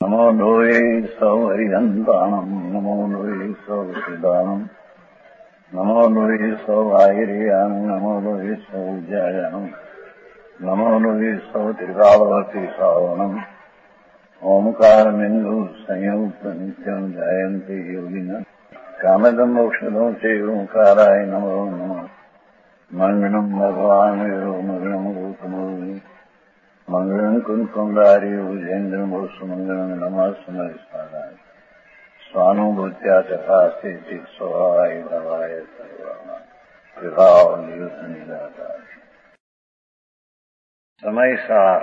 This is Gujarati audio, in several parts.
નમો લોહે સૌ હરિહંતાણમ, નમો લોહે સૌ સિદાનમ, નમો લોહે સૌ આહિર્યાન, નમો લોહે સૌ જયાનમ, નમો લોહે સૌ ત્રિકાળવતી શ્રાવણમ, ઓમકાર બિંદુ સંયુક્ત નિત્યમ જાયંતી યોગિના કામદમ ઔષધો છે ઓંકારાય નમો નમઃ. મંગળમ ભગવાન વિરો મંગળમ ગૌતમોની મંગળમ કુંકુંડારી ભુજેન્દ્રમ સુમંગળમ નમઃ સ્વાનુભૂત્યા ચકાસ્તે સ્વાય ભવાય સર્વના વિભાવ નિયુત નિરાકાર. સમયસાર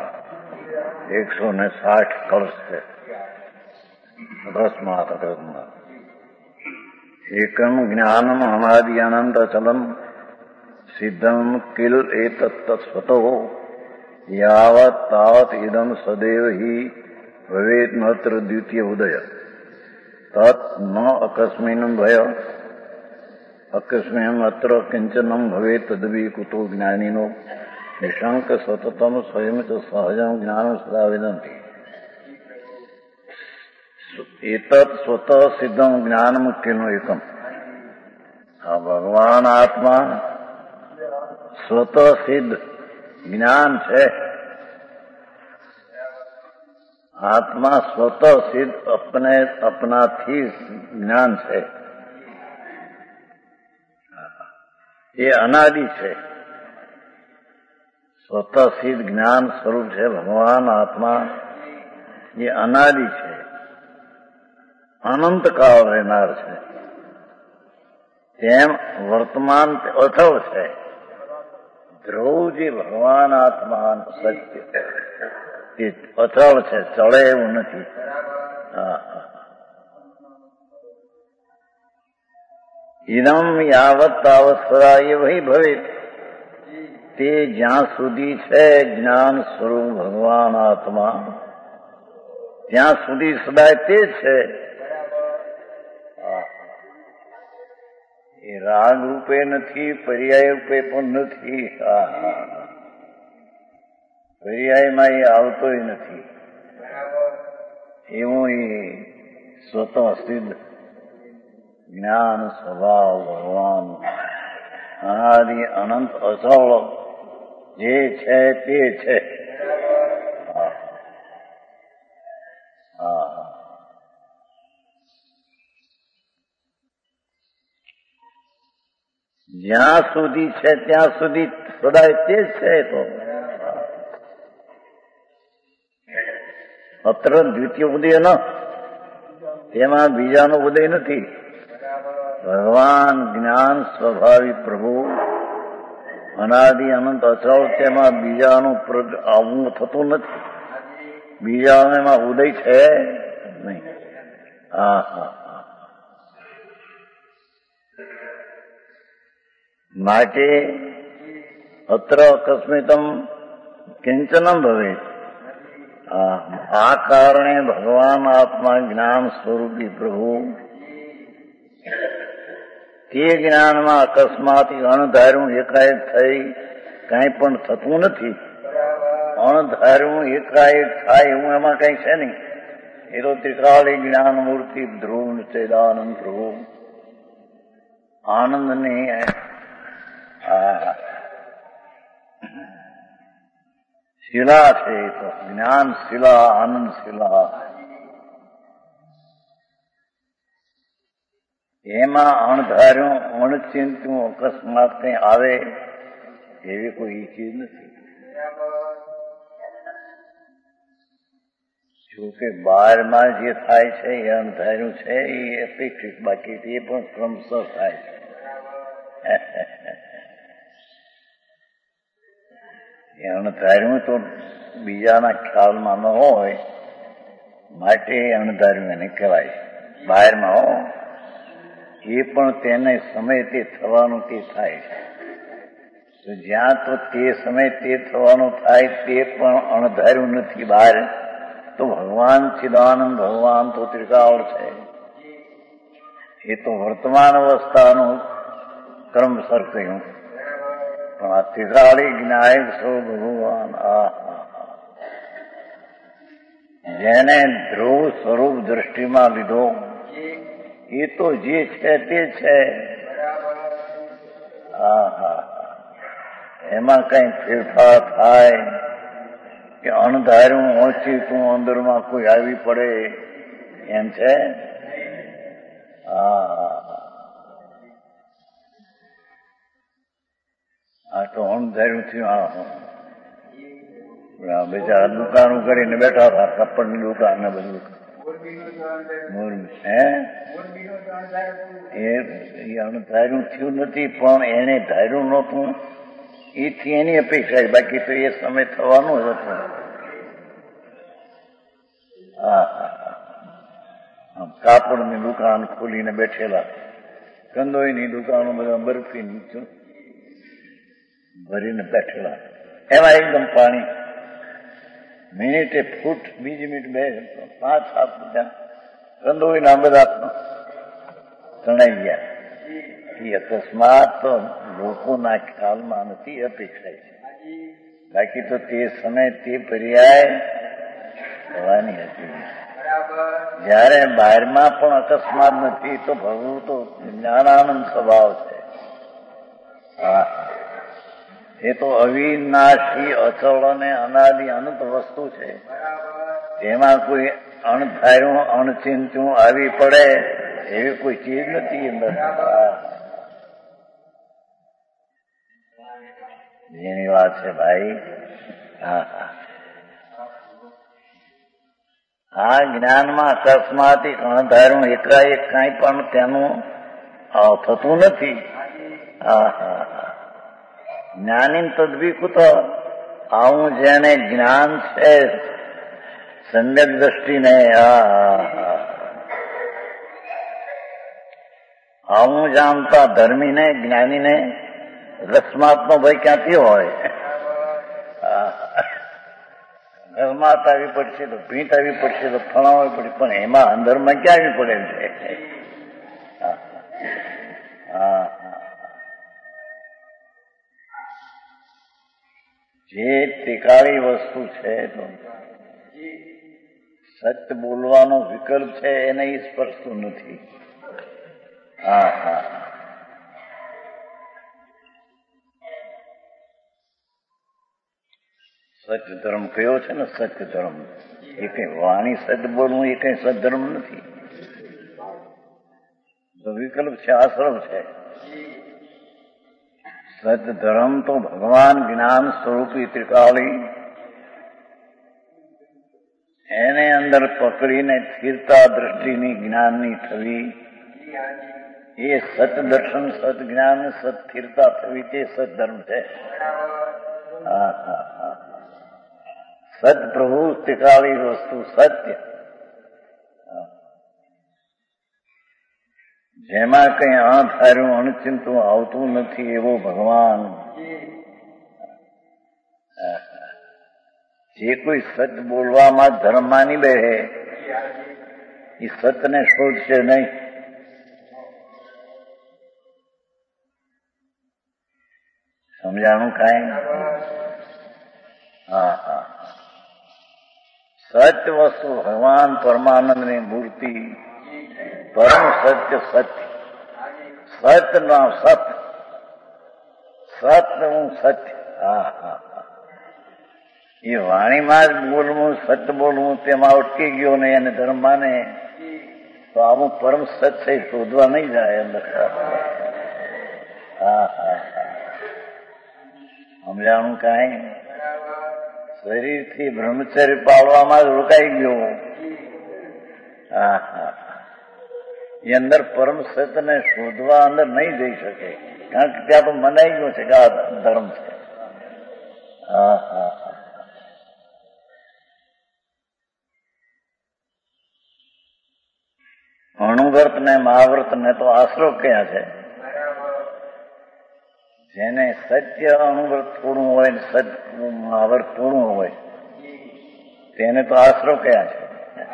160 કળશ છે અકસ્માત અકસ્માત. એકમ જ્ઞાનમ અનાદિ અનંત અચલમ સિદ્ધમ કિલ એતત્ સ્વતો યાવત તાવત ઇદમ સદૈવ હિ ભવેત નત્ર દ્વિતીય ઉદય તત ન અકસ્મિન ભય અકસ્મિન અત્ર કિંચનમ ભવેત તદવી કુતો જ્ઞાનિનો નિશંક સતતમ સ્વયં ચ સહજમ જ્ઞાન સદા વિદંતિ. એતત સ્વત સિદ્ધમ જ્ઞાનમ કિલનો એકમ. આ ભગવાન આત્મા સ્વત સિદ્ધ જ્ઞાન છે. આત્મા સ્વત સિદ્ધ अपने अपनाથી જ્ઞાન છે. એ અનાદિ છે. સ્વત સિદ્ધ જ્ઞાન સ્વરૂપ છે ભગવાન આત્મા. એ અનાદિ છે, અનંતકાળ રહેનાર છે. તેમ વર્તમાન અચળ છે. ધ્રુવ જે ભગવાન આત્મા સત્ય એ અચળ છે, ચળે એવું નથી. ઇદમ યાવત તાવત સદા એ વહી ભવે. તે જ્યાં સુધી છે જ્ઞાન સ્વરૂપ ભગવાન આત્મા, ત્યાં સુધી સદાય તે છે. એ રાગ રૂપે નથી, પર્યાય રૂપે પણ નથી. પર્યાયમાં એ આવતોય નથી. એવું એ સ્વતઃ સિદ્ધ જ્ઞાન સ્વભાવ ભગવાન અનાદિ અનંત અચળ જે છે તે છે. જ્યાં સુધી છે ત્યાં સુધી સદાય તે જ છે. તો અત્ર દ્વિતીય ઉદય ન, તેમાં બીજાનો ઉદય નથી. ભગવાન જ્ઞાન સ્વભાવી પ્રભુ અનાદિ અનંત અચળ, તેમાં બીજાનું આવવું થતું નથી. બીજાનો એમાં ઉદય છે નહીં. માટે અત્ર અકસ્મિતમ કિંચનમ ભવે. આ કારણે ભગવાન આત્મા જ્ઞાન સ્વરૂપી પ્રભુ તે જ્ઞાનમાં અકસ્માત અણધાર્યું એકાએક થઈ કાંઈ પણ થતું નથી. અણધાર્યું એકાએક થાય એવું એમાં કઈ છે નહીં. એ તો ત્રિકાળી જ્ઞાન મૂર્તિ ધ્રુવ ચેદાનંદ પ્રભુ આનંદની શિલા છે. તો જ્ઞાન શિલા, આનંદ શિલા, એમાં અણધાર્યું અણચિંત્યું અકસ્માત કઈ આવે એવી કોઈ ચીજ નથી. જોકે બહારમાં જે થાય છે એ અણધાર્યું છે, એ અપેક્ષિત, બાકી એ પણ ક્રમશઃ થાય છે. એ અણધાર્યું તો બીજાના ખ્યાલમાં ન હોય, માટે અણધાર્યું એને કહેવાય. બહારમાં હો એ પણ તેને સમય તે થવાનું તે થાય છે. તો જ્યાં તો તે સમય તે થવાનું થાય તે પણ અણધાર્યું નથી બહાર, તો ભગવાન ચિદાનંદ ભગવાન તો ત્રિકાળ છે. એ તો વર્તમાન અવસ્થાનું ક્રમસર કહ્યું. પણ આ ત્રિકાળી જ્ઞાયક સૌ ભગવાન જેને ધ્રુવ સ્વરૂપ દ્રષ્ટિમાં લીધો એ તો જે છે તે છે. એમાં કઈ ફેરફાર થાય કે અણધાર્યું ઓછીતું અંદરમાં કોઈ આવી પડે એમ છે? આ તો અણધાર્યું થયું. બેચારા દુકાનો કરીને બેઠા હતા, કપડની દુકાન ને બધું. એ અણધાર્યું થયું નથી, પણ એને ધાર્યું નહોતું એથી એની અપેક્ષા. બાકી તો એ સમય થવાનું જ હતું. કાપડની દુકાન ખોલીને બેઠેલા, કંદોઈની દુકાનો બધા બરફી નીચું ભરીને બેઠેલા. એમાં એકદમ પાણી મિનિટે ફૂટ, બીજી મિનિટ 5-7 ત્યાં કંદોઈના બધા તણાઈ ગયા. એ અકસ્માત તો લોકોના ખ્યાલમાં નથી, અપેક્ષા છે. બાકી તો તે સમય તે પર્યાય થવાની હતી. જયારે બહારમાં પણ અકસ્માત નથી તો ભગવું તો જ્ઞાનાનંદ સ્વભાવ છે. એ તો અવિનાશી, અચળ અને અનાદિ અનંત વસ્તુ છે. તેમાં કોઈ અણધાર્યું અણચિંતું આવી પડે એવી કોઈ ચીજ નથી અંદર. જેની વાત છે ભાઈ. આ જ્ઞાનમાં અકસ્માતી અણધાર્યું એકાએક કાંઈ પણ તેનું થતું નથી. જ્ઞાની તદ્વિકુત, આવું જેને જ્ઞાન છે સમ્યક દ્રષ્ટિને, આવું જાણતા ધર્મીને, જ્ઞાનીને અકસ્માતનો ભય ક્યાંથી હોય? અકસ્માત આવી પડશે તો ભીંત આવી પડશે તો ફણાવી પડશે, પણ એમાં અંદરમાં ક્યાં આવી પડે છે? જે ટેકાળી વસ્તુ છે તો સત્ય બોલવાનો વિકલ્પ છે એને એ સ્પર્શતું નથી. સત્ય ધર્મ કયો છે ને? સત્ય ધર્મ એ કઈ વાણી સત્ય બોલવું એ કઈ સદધર્મ નથી. તો વિકલ્પ છે, આશ્રમ છે. સત્ય ધર્મ તો ભગવાન જ્ઞાન સ્વરૂપી ત્રિકાળી એને અંદર પકડીને સ્થિરતા દ્રષ્ટિની જ્ઞાનની થવી, એ સત દર્શન, સત જ્ઞાન, સત્સ્થિરતા થવી તે સદધર્મ છે. સત પ્રભુ ત્રિકાળી વસ્તુ સત્ય, જેમાં કઈ અણધાર્યું અણચિંતું આવતું નથી એવો ભગવાન. જે કોઈ સત્ય બોલવામાં ધર્મ માની બેહે એ સત્યને શોધશે નહીં. સમજાણું કાંઈ? સત્ય વસ્તુ ભગવાન પરમાનંદની મૂર્તિ, પરમ સત્ય સત્ય, સત્ય નો સત, સત્ય હું સત્ય. એ વાણીમાં જ બોલવું, સત્ય બોલવું તેમાં અટકી ગયો ને એને ધર્મ માને તો આવું પરમ સત્ય શોધવા નહીં જાય અંદર. સમજાણું કાંઈ? શરીરથી બ્રહ્મચર્ય પાળવામાં જ રોકાઈ ગયો. એ અંદર પરમ સત્યને શોધવા અંદર નહીં જઈ શકે, કારણ કે ત્યાં તો મનાઈ ગયું છે કે આ ધર્મ છે. અણુવ્રત ને મહાવ્રત ને તો આશરો ક્યાં છે? જેને સત્ય અણુવ્રત થોડું હોય ને સત્ય મહાવ્રત થોડું હોય તેને તો આશરો ક્યાં છે?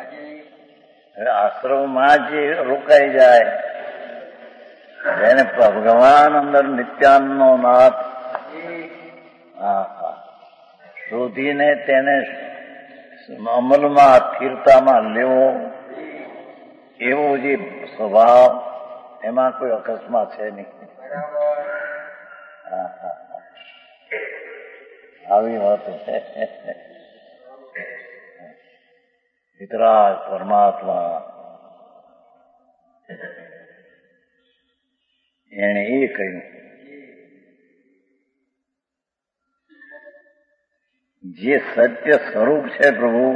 આશ્રમમાં જે રોકાઈ જાય, જેને ભગવાન અંદર નિત્યાનંદનો નાથ શોધીને તેને અમલમાં સ્થિરતામાં લેવો એવો જે સ્વભાવ, એમાં કોઈ અકસ્માત છે નહીં. આવી વાતો છે. વિતરાગ પરમાત્મા એને એ કહ્યું, જે સત્ય સ્વરૂપ છે પ્રભુ,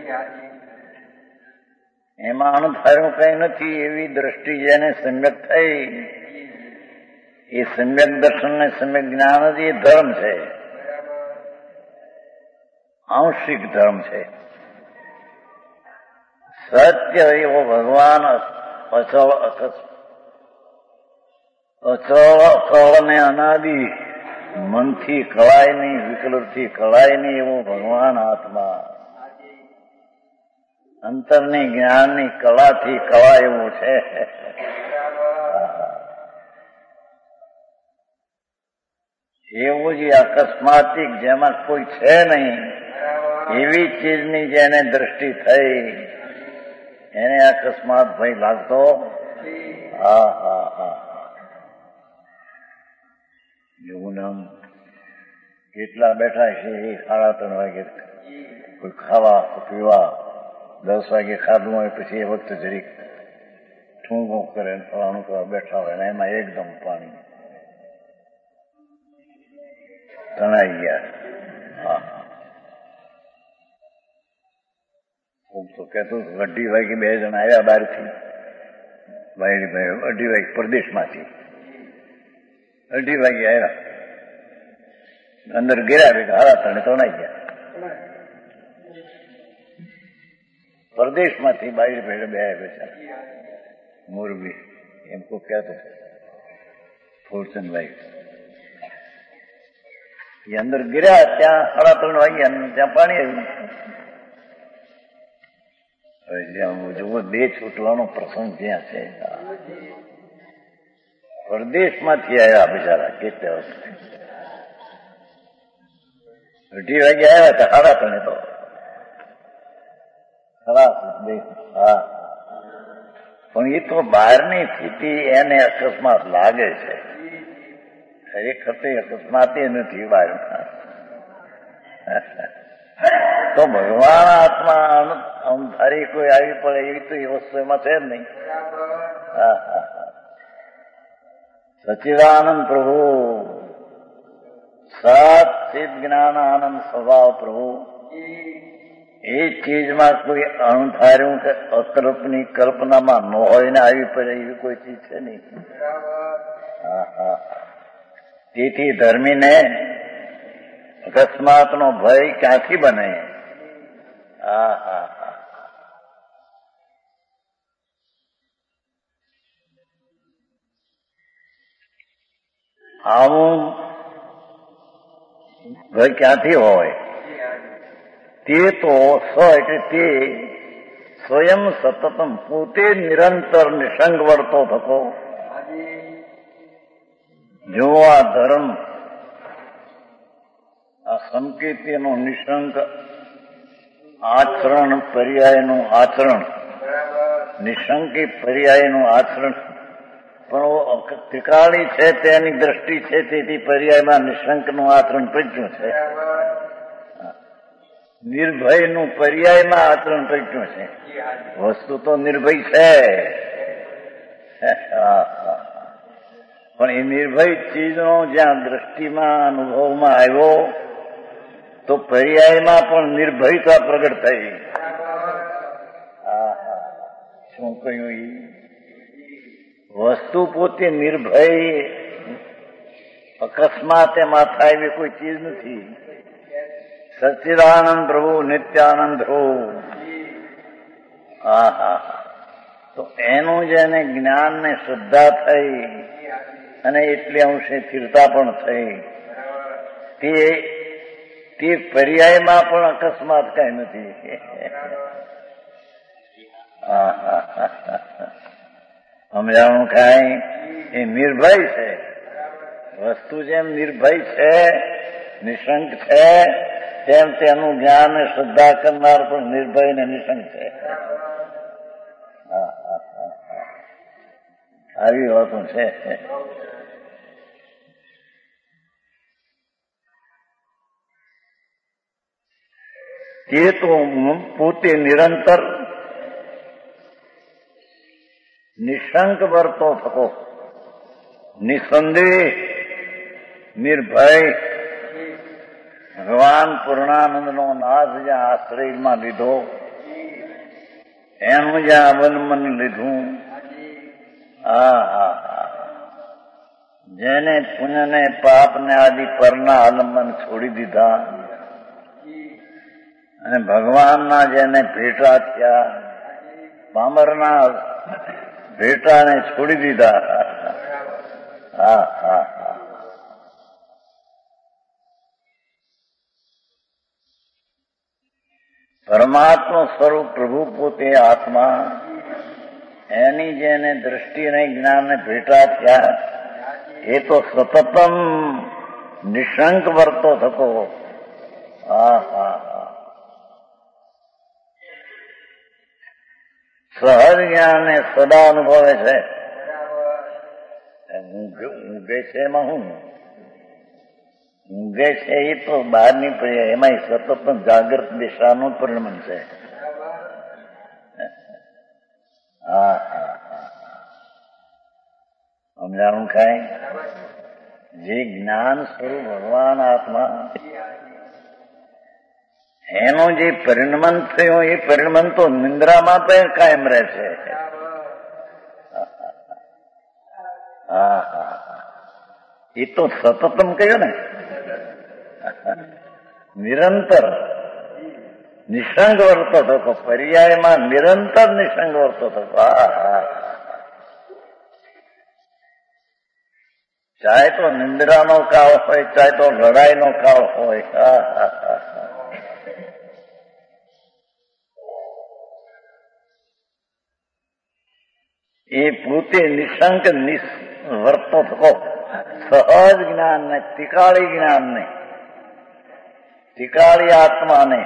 એમાં અણધાર્યું કઈ નથી. એવી દ્રષ્ટિ જેને સમ્યક થઈ, એ સમ્યક દર્શન ને સમ્યક જ્ઞાન જ એ ધર્મ છે, આંશિક ધર્મ છે. સત્ય એવો ભગવાન અચળ ને અનાદિ, મનથી કળાય નહીં, વિકલ્પથી કળાય નહીં એવો ભગવાન આત્મા, અંતરની જ્ઞાનની કળાથી કળાય એવો છે. એવું જે અકસ્માતિક, જેમાં કોઈ છે નહીં, એવી ચીજની જેને દ્રષ્ટિ થઈ, એને અકસ્માત ભય લાગતો. હા હા હા. એવું નામ કેટલા બેઠા છે, 3:30 વાગે કોઈ ખાવા પીવા, 10 વાગે ખાધું હોય પછી એ વખતે જરીક ઠૂંગું કરે, ફલાણું કરવા બેઠા હોય, એમાં એકદમ પાણી તણાઈ ગયા. હા, હું તો કહેતો 2:30 વાગે 2 જણા આવ્યા બહારથી, 2:30 વાગે પરદેશમાંથી 2:30 વાગે આવ્યા, અંદર ગયા ભેગા 3:30 તણાઈ ગયા. પરદેશમાંથી 2:30 બે બેચા મોરબી, એમ કો કહેતો ફોર્ચનભાઈ, એ અંદર ગિર્યા ત્યાં 3:30 વાગ્યા, ત્યાં પાણી આવ્યું. હવે જ્યાં જુઓ, 2 છૂટવાનો પ્રસંગ ત્યાં છે. પરદેશમાંથી આવ્યા બિચારા, કેટલા વર્ષ 2:30 વાગે આવ્યા હતા, 3:30 તો ખરાબ. હા, પણ એ તો બહારની સ્થિતિ એને અકસ્માત લાગે છે, ખરેખર તે અકસ્માત નથી બહારમાં. તો ભગવાન આત્મા અમધારી કોઈ આવી પડે એવી તો એ વસ્તુ એમાં છે જ નહીં. હા હા હા. સચ્ચિદાનંદ પ્રભુ, સત ચિત જ્ઞાન આનંદ સ્વભાવ પ્રભુ, એ ચીજમાં કોઈ અણધાર્યું કે અકલ્પની કલ્પનામાં ન હોય ને આવી પડે એવી કોઈ ચીજ છે નહીં. હા હા. તેથી ધર્મીને અકસ્માતનો ભય ક્યાંથી બને? હા હા હા. આવું ભય ક્યાંથી હોય? તે તો એટલે તે સ્વયં સતતમ, પોતે નિરંતર નિસંગ વર્તો થતો. જો આ ધર્મ, આ સંકેતીનું નિસંગ આચરણ, પર્યાયનું આચરણ, નિસંકી પર્યાયનું આચરણ, પણ ત્રિકાળી છે તેની દ્રષ્ટિ છે, તેથી પર્યાયમાં નિશંકનું આચરણ પ્રજ્ઞું છે. નિર્ભયનું પર્યાયમાં આચરણ પ્રજ્ઞું છે. વસ્તુ તો નિર્ભય છે, પણ એ નિર્ભય ચીજનો જ્યાં દ્રષ્ટિમાં, અનુભવમાં આવ્યો, તો પર્યાયમાં પણ નિર્ભયતા પ્રગટ થઈ. શું કહ્યું? વસ્તુ પોતે નિર્ભય, અકસ્માત એમાં થાય એવી કોઈ ચીજ નથી. સચ્ચિદાનંદ પ્રભુ, નિત્યાનંદ પ્રભુ. હા હા. તો એનું જેને જ્ઞાન ને શ્રદ્ધા થઈ અને એટલે અંશે સ્થિરતા પણ થઈ, તે પર્યાયમાં પણ અકસ્માત કઈ નથી. હા હા હા. સમજાણું કાંઈ? એ નિર્ભય છે. વસ્તુ જેમ નિર્ભય છે, નિશંક છે, તેમ તેનું જ્ઞાન અને શ્રદ્ધા કરનાર પણ નિર્ભય ને નિશંક છે. આવી વાતો છે. તે તો પોતે નિરંતર નિશંક વર્તો થકો, નિસંદેહ નિર્ભય ભગવાન પૂર્ણાનંદનો નાથ જ્યાં આશ્રયમાં લીધો એનું જ્યાં અવલંબન લીધું. જેને પુણ્ય ને પાપ ને આદિ પરના આલંબન છોડી દીધા અને ભગવાનના જેને ભેટા થયા, પામરના ભેટાને છોડી દીધા. પરમાત્મા સ્વરૂપ પ્રભુ પોતે આત્મા, એની જેને દ્રષ્ટિ ને જ્ઞાન ને ભેટા થયા એ તો સતતમ નિશંક વર્તો થતો. સહજ જ્ઞાન ને સદા અનુભવે છે. ઊંઘે છે એમાં હું ઊંઘે છે એ તો બહારની પડી, એમાં સતત જાગૃત દિશાનું પરિણમન છે. સમજાણું ખાય. જે જ્ઞાન સ્વરૂપ ભગવાન આત્મા એનું જે પરિણમન થયું એ પરિણમન તો નિંદ્રામાં પણ કાયમ રહે છે. એ તો સતતમ કહ્યું ને, નિરંતર નિશંક વર્તો થતો, પર્યાયમાં નિરંતર નિશંક વર્તો થતો. ચાહે તો નિંદ્રાનો કાળ હોય, ચાહે તો લડાઈનો કાળ હોય. એ પોતે નિશંક વર્તો થકો, સહજ જ્ઞાન ને તિકાળી જ્ઞાન ને તિકાળી આત્માને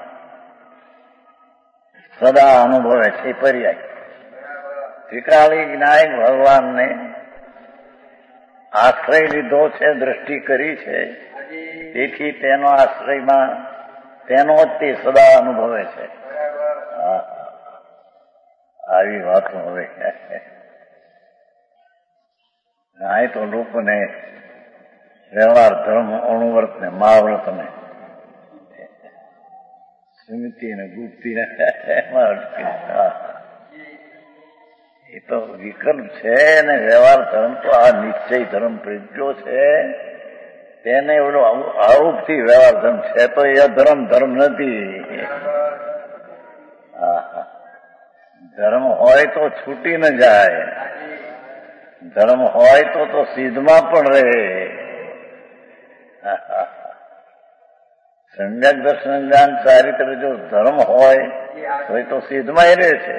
સદા અનુભવે છે. પર્યાય તિકાળી જ્ઞાન ભગવાનને આશ્રય લીધો છે, દ્રષ્ટિ કરી છે, તેથી તેનો આશ્રયમાં તેનો જ તે સદા અનુભવે છે. આવી વાતો હવે આ તો લોકોને વ્યવહાર ધર્મ અણુવ્રત ને મહાવ્રત ને સ્મૃતિ ને ગુપ્તિ ને એ તો વિકલ્પ છે ને. વ્યવહાર ધર્મ તો આ નિશ્ચય ધર્મ પ્રજ્ઞો છે, તેને એવડો આરોપથી વ્યવહાર ધર્મ છે, તો એ ધર્મ નથી. ધર્મ હોય તો છૂટી ન જાય, ધર્મ હોય તો સિદ્ધમાં પણ રહે. સમ્યક દર્શન જ્ઞાન ચારિત્ર જો ધર્મ હોય તો એ તો સિદ્ધમાં રહે છે.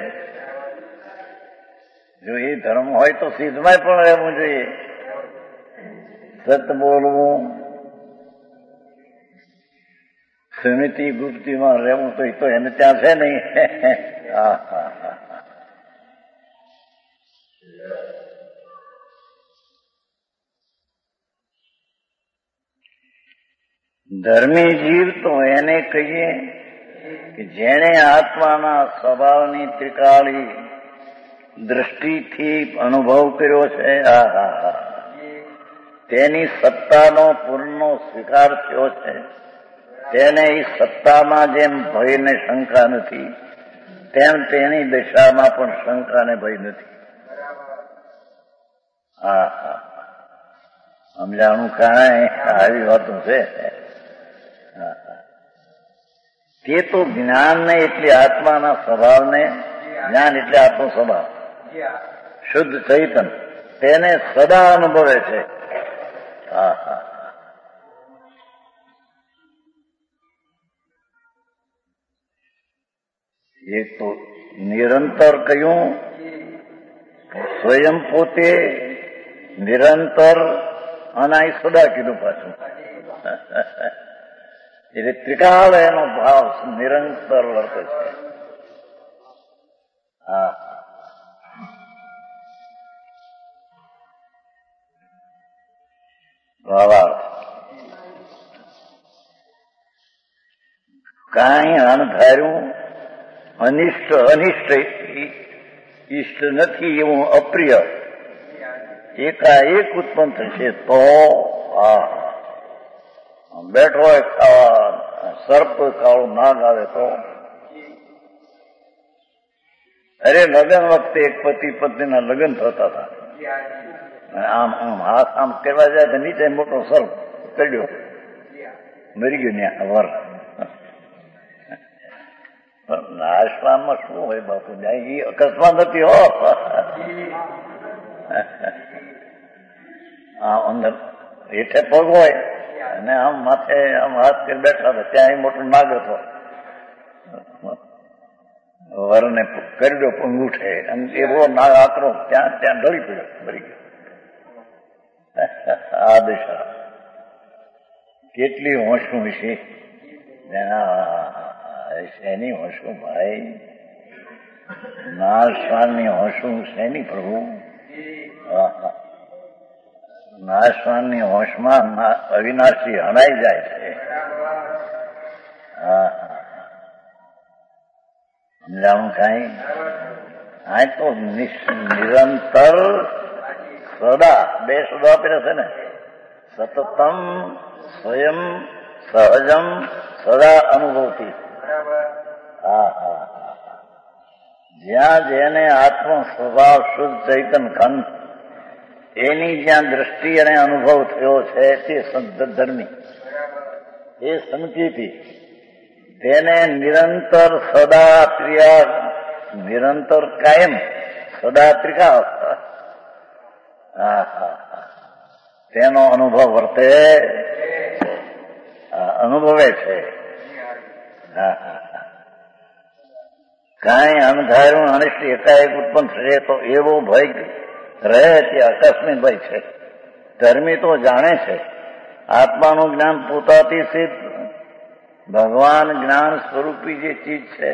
જો એ ધર્મ હોય તો સિદ્ધમાં પણ રહેવું જોઈએ. સત્ય બોલવું, સમિતિ ગુપ્તિમાં રહેવું તો એ તો એને ત્યાં છે નહીં. ધર્મી જીવ તો એને કહીએ કે જેણે આત્માના સ્વભાવની ત્રિકાળી દ્રષ્ટિથી અનુભવ કર્યો છે. તેની સત્તાનો પૂર્ણનો સ્વીકાર થયો છે. તેને એ સત્તામાં જેમ ભય ને શંકા નથી, તેમ તેની દશામાં પણ શંકા ને ભય નથી. સમજાણું કાંઈ આવી વાતો છે. તે તો જ્ઞાનને એટલે આત્માના સ્વભાવને, જ્ઞાન એટલે આત્મો સ્વભાવ શુદ્ધ ચૈતન, તેને સદા અનુભવે છે. એ તો નિરંતર કહ્યું, સ્વયં પોતે નિરંતર, અને સદા કીધું પાછું. એટલે ત્રિકાળ એનો ભાવ નિરંતર વર્તે છે. હા, ભાવાર્થ કાંઈ અણધાર્યું અનિષ્ટ ઈષ્ટ નથી એવું અપ્રિય એકાએક ઉત્પન્ન થશે તો બેઠો હોય ખાવા સર્પ કાળો નાગ આવે તો અરે લગ્ન વખતે એક પતિ પત્નીના લગ્ન થતા હતા. આમ આમ હાથ આમ કરવા જાય તો નીચે મોટો સર્પ ચડ્યો મરી ગયો ત્યાં વર. નાશવામાં શું હોય બાપુ, એ અકસ્માત નથી હો. અંદર હેઠે પગ હોય અને આમ માથે આમ હાથ કરી બેઠા હતા, ત્યાં મોટું નાગ હતો. વરને કરડ્યો અંગૂઠે અને એવો નાગ આકરો ત્યાં ઢળી પડ્યો, મરી ગયો. આ દશા કેટલી હોંશું વિશે શેની હોંશું ભાઈ, નાશવાનની હોંશું શેની પ્રભુ. નાશવાનની હોંશમાં અવિનાશી હણાઈ જાય છે. સમજાવું કાંઈ? આ તો નિરંતર સદા, બે સદા આપેલા છે ને, સતતમ સ્વયં સહજમ સદા અનુભવતી. જ્યાં જેને આત્મ સ્વભાવ શુદ્ધ ચૈતન ખંડ એની જ્યાં દ્રષ્ટિ અને અનુભવ થયો છે તે સંત ધર્મી, એ સંકિતી તેને નિરંતર સદા પ્રિયા, નિરંતર કાયમ સદા ત્રિકાળ તેનો અનુભવ વર્તે, અનુભવે છે. કાંઈ અણધાર્યું અનિષ્ટ એકાએક ઉત્પન્ન થશે તો એવો ભય રહે તે આકસ્મિક ભય છે. ધર્મી તો જાણે છે આત્માનું જ્ઞાન પોતાથી સિદ્ધ, ભગવાન જ્ઞાન સ્વરૂપી જે ચીજ છે.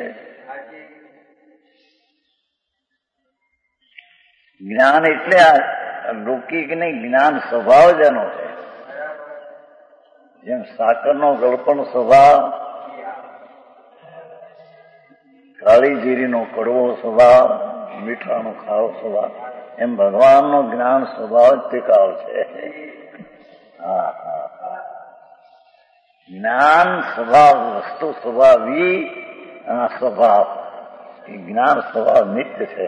જ્ઞાન એટલે લૌકિક નહીં, જ્ઞાન સ્વભાવ જેનો છે. જેમ સાકરનો ગળપણ સ્વભાવ, કાળી જીરીનો કડવો સ્વભાવ, મીઠાનો ખારો સ્વભાવ, એમ ભગવાનનો જ્ઞાન સ્વભાવ જ ત્રિકાળ છે. જ્ઞાન સ્વભાવ, વસ્તુ સ્વભાવી અને સ્વભાવ, એ જ્ઞાન સ્વભાવ નિત્ય છે.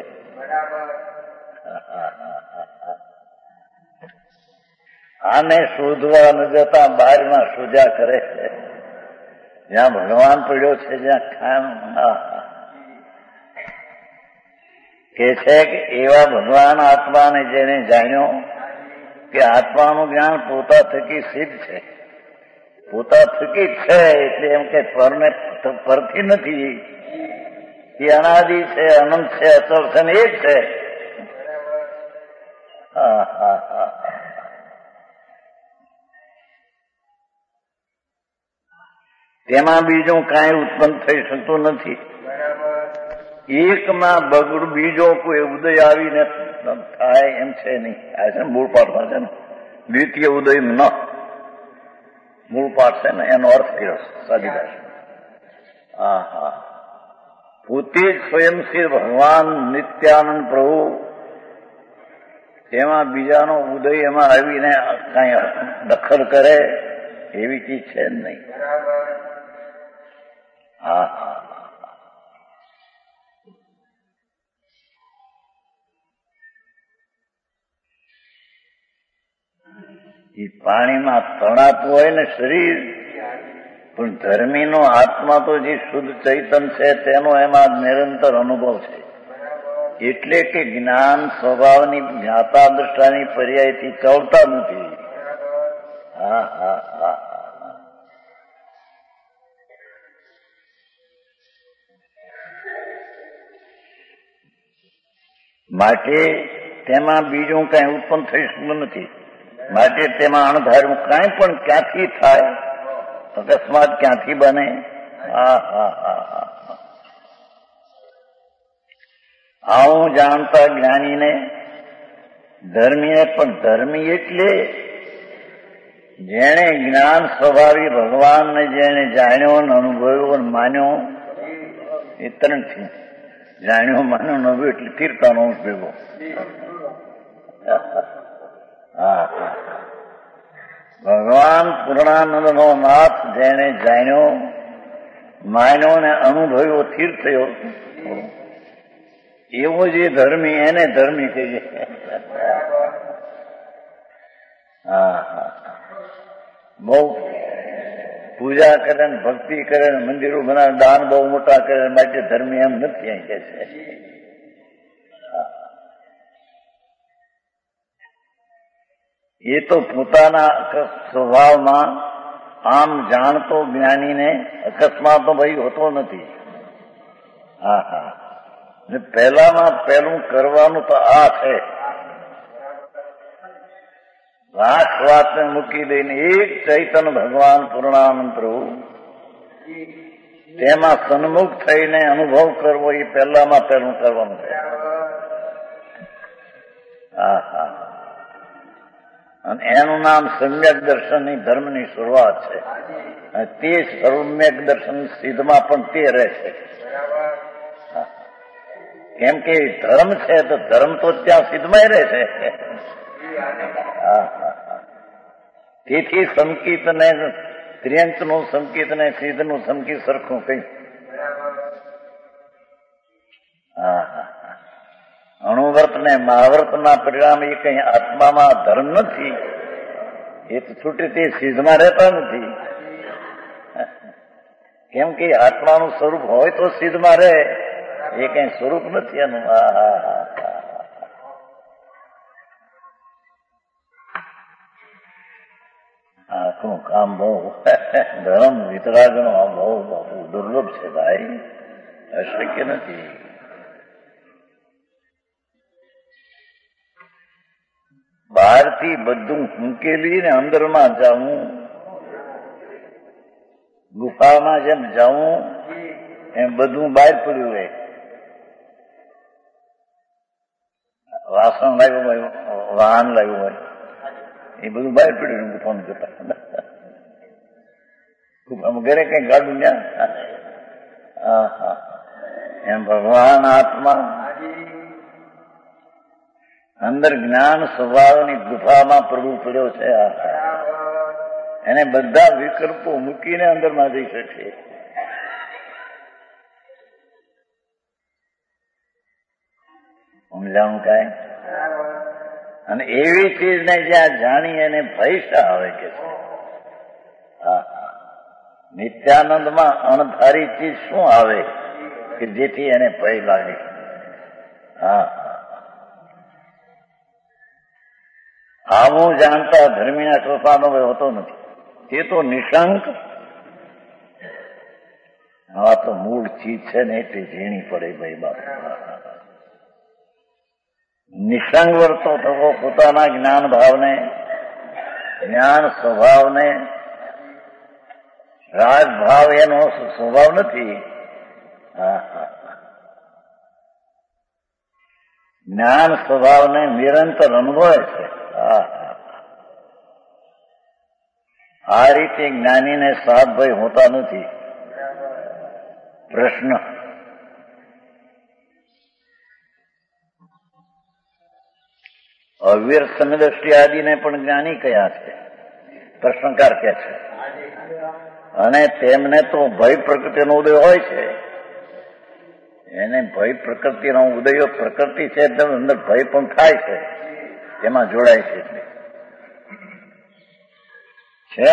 આને શોધવા ન જતા બહારમાં શોધ્યા કરે છે. જ્યાં ભગવાન પડ્યો છે, જ્યાં ખામ કે છે કે એવા ભગવાન આત્માને જેને જાણ્યો કે આત્માનું જ્ઞાન પોતા થકી સિદ્ધ છે, પોતા થકી જ છે. એટલે એમ કે પરને પરથી નથી, એ અનાદિ છે, અનંત છે, અચળ છે ને એ જ છે. તેમાં બીજું કાંઈ ઉત્પન્ન થઈ શકતું નથી. એકમાં બગડું બીજો કોઈ ઉદય આવીને થાય એમ છે નહીં. આ છે મૂળ પાઠમાં છે ને, દ્વિતીય ઉદય ન મૂળ પાઠ છે ને, એનો અર્થ કર્યો સાદી ભાષા. પોતે જ સ્વયંસિદ્ધ ભગવાન નિત્યાનંદ પ્રભુ, એમાં બીજાનો ઉદય એમાં આવીને કઈ દખલ કરે એવી ચીજ છે જ નહીં. એ પાણીમાં તણાતું હોય ને શરીર, પણ ધર્મીનો આત્મા તો જે શુદ્ધ ચૈતન છે તેનો એમાં નિરંતર અનુભવ છે. એટલે કે જ્ઞાન સ્વભાવની જ્ઞાતા દ્રષ્ટાની પર્યાયથી ચડતા નથી. માટે તેમાં બીજું કઈ ઉત્પન્ન થઈ શકતું નથી. માટે તેમાં અણધાર્યું કાંઈ પણ ક્યાંથી થાય અકસ્માત ક્યાંથી બને? હા હા હા હા. આવું જાણતા જ્ઞાનીને ધર્મીને પણ ધર્મી એટલે જેણે જ્ઞાન સ્વભાવી ભગવાનને જેણે જાણ્યો ને અનુભવ્યો ને માન્યો એ ત્રણ છે. જાણ્યો માન્યો અનુભવ્યો એટલે તીર્થાનો ભેગો. હા હા. ભગવાન પૂર્ણાનંદ નો નાથ જેણે જાણ્યો માન્યો ને અનુભવ્યો સ્થિર થયો એવો જે ધર્મી એને ધર્મી કહીએ. હા હા. બહુ પૂજા કરે ને ભક્તિ કરે ને મંદિરો બનાવે દાન બહુ મોટા કરે માટે ધર્મી એમ નથી અહીં કે છે. એ તો પોતાના સ્વભાવમાં આમ જાણતો જ્ઞાનીને અકસ્માત ભાઈ હોતો નથી. હા હા. ને પહેલામાં પહેલું કરવાનું તો આ છે. વાતને મૂકી દઈને એક ચૈતન્ય ભગવાન પૂર્ણાનંદ પ્રભુ તેમાં સન્મુખ થઈને અનુભવ કરવો એ પહેલામાં પહેલું કરવાનું છે. હા હા. અને એનું નામ સમ્યક દર્શનની ધર્મની શરૂઆત છે. અને તે સમ્યક દર્શન સિદ્ધમાં પણ તે રહે છે. કેમ કે ધર્મ છે તો ધર્મ તો ત્યાં સિદ્ધમાં રહે છે. તેથી સંકિત ને ત્રિયંક નું સંકિત ને સિદ્ધ નું સંકિત સરખું કઈ. હા હા. અણુવ્રત ને મહાવ્રત ના પરિણામ એ કઈ આત્મામાં ધર્મ નથી. એ તો છૂટે તે સિદ્ધમાં રહેતા નથી. કેમ કે આત્માનું સ્વરૂપ હોય તો સિદ્ધમાં રહે. એ કઈ સ્વરૂપ નથી એનું. હા હા હા. આખું કામ બહુ ધર્મ વિતરાગનો બહુ બહુ દુર્લભ છે ભાઈ. અશક્ય નથી. બહારથી બધું મૂકેલી ને અંદરમાં જાઉં, ગુફામાં જેમ જાઉં એમ બધું બહાર પડ્યું રહે. વાસણ લાવ્યું હોય, વાહન લાવ્યું હોય એ બધું બહાર પડ્યું ગુફામાં જતા. ગુફામાં ઘરે કઈ ગાડું ત્યાં. હા હા. એમ ભગવાન આત્મા અંદર જ્ઞાન સ્વભાવની ગુફામાં પ્રભુ પડ્યો છે. એને બધા વિકલ્પો મૂકીને અંદરમાં જઈ શકે. સમજાવું કાંઈ? અને એવી ચીજને જ્યાં જાણી એને ભય આવે કે છે. હા હા. નિત્યાનંદમાં અણધારી ચીજ શું આવે કે જેથી એને ભય લાગે? હા. આવું જાણતા ધર્મીના કૃપાનો હોતો નથી. તે તો નિશંક. આ તો મૂળ ચીજ છે ને એટલી ઝીણી પડે ભાઈ બાપ. નિશંક વર્તો થવો પોતાના જ્ઞાન ભાવને, જ્ઞાન સ્વભાવને. રાજભાવ એનો સ્વભાવ નથી. હા હા. જ્ઞાન સ્વભાવને નિરંતર અનુભવે છે. આ રીતે જ્ઞાનીને સાત ભય હોતા નથી. પ્રશ્ન અવ્યર્થ સમદ્રષ્ટિ આદિને પણ જ્ઞાની કયા છે? પ્રશ્નકાર કે છે. અને તેમને તો ભય પ્રકૃતિનો ઉદય હોય છે. એને ભય પ્રકૃતિનો ઉદય પ્રકૃતિ છે અંદર ભય પણ થાય છે. તેમાં જોડાય છે. છે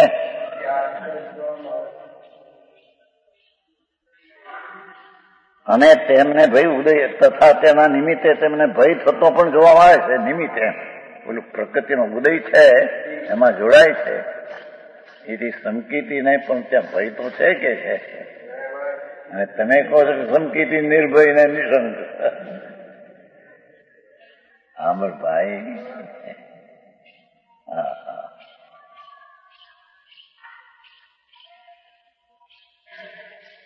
અને તેમને ભય ઉદય તથા તેના નિમિત્તે તેમને ભય થતો પણ જોવામાં આવે છે. નિમિત્તે પેલું પ્રકૃતિનો ઉદય છે એમાં જોડાય છે. એથી સંકિતીને પણ ત્યાં ભય તો છે કે છે. અને તમે કહો છો કે સંકિતી નિર્ભય ને નિશંક. આમર ભાઈ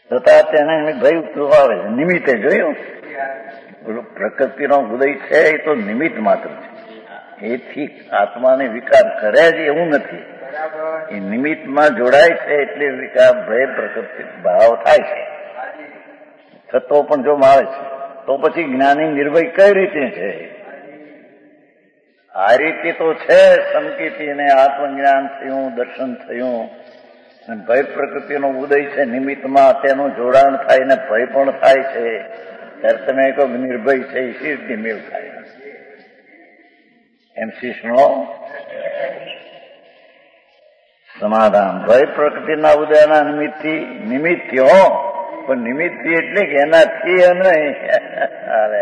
છતાં તેને ભય ઉતરવો આવે છે. નિમિત્તે જોયું, પ્રકૃતિનો ઉદય છે એ તો નિમિત્ત માત્ર છે. એથી આત્માને વિકાર કરે જ એવું નથી. એ નિમિત્તમાં જોડાય છે એટલે વિકાર ભય પ્રકૃતિ ભાવ થાય છે. થતો પણ જો આવે છે તો પછી જ્ઞાની નિર્ભય કઈ રીતે છે? આ રીતે તો છે. સંકેતીને આત્મજ્ઞાન થયું, દર્શન થયું, ભય પ્રકૃતિનો ઉદય છે નિમિત્તમાં, તેનું જોડાણ થાય ને ભય પણ થાય છે. ત્યારે તમે કહો નિર્ભય છે એ સી રીતે મેળ થાય? એમ શિષ્ણો સમાધાન. ભય પ્રકૃતિના ઉદયના નિમિત્તથી હો, પણ નિમિત્તથી એટલે કે એનાથી નહીં. અરે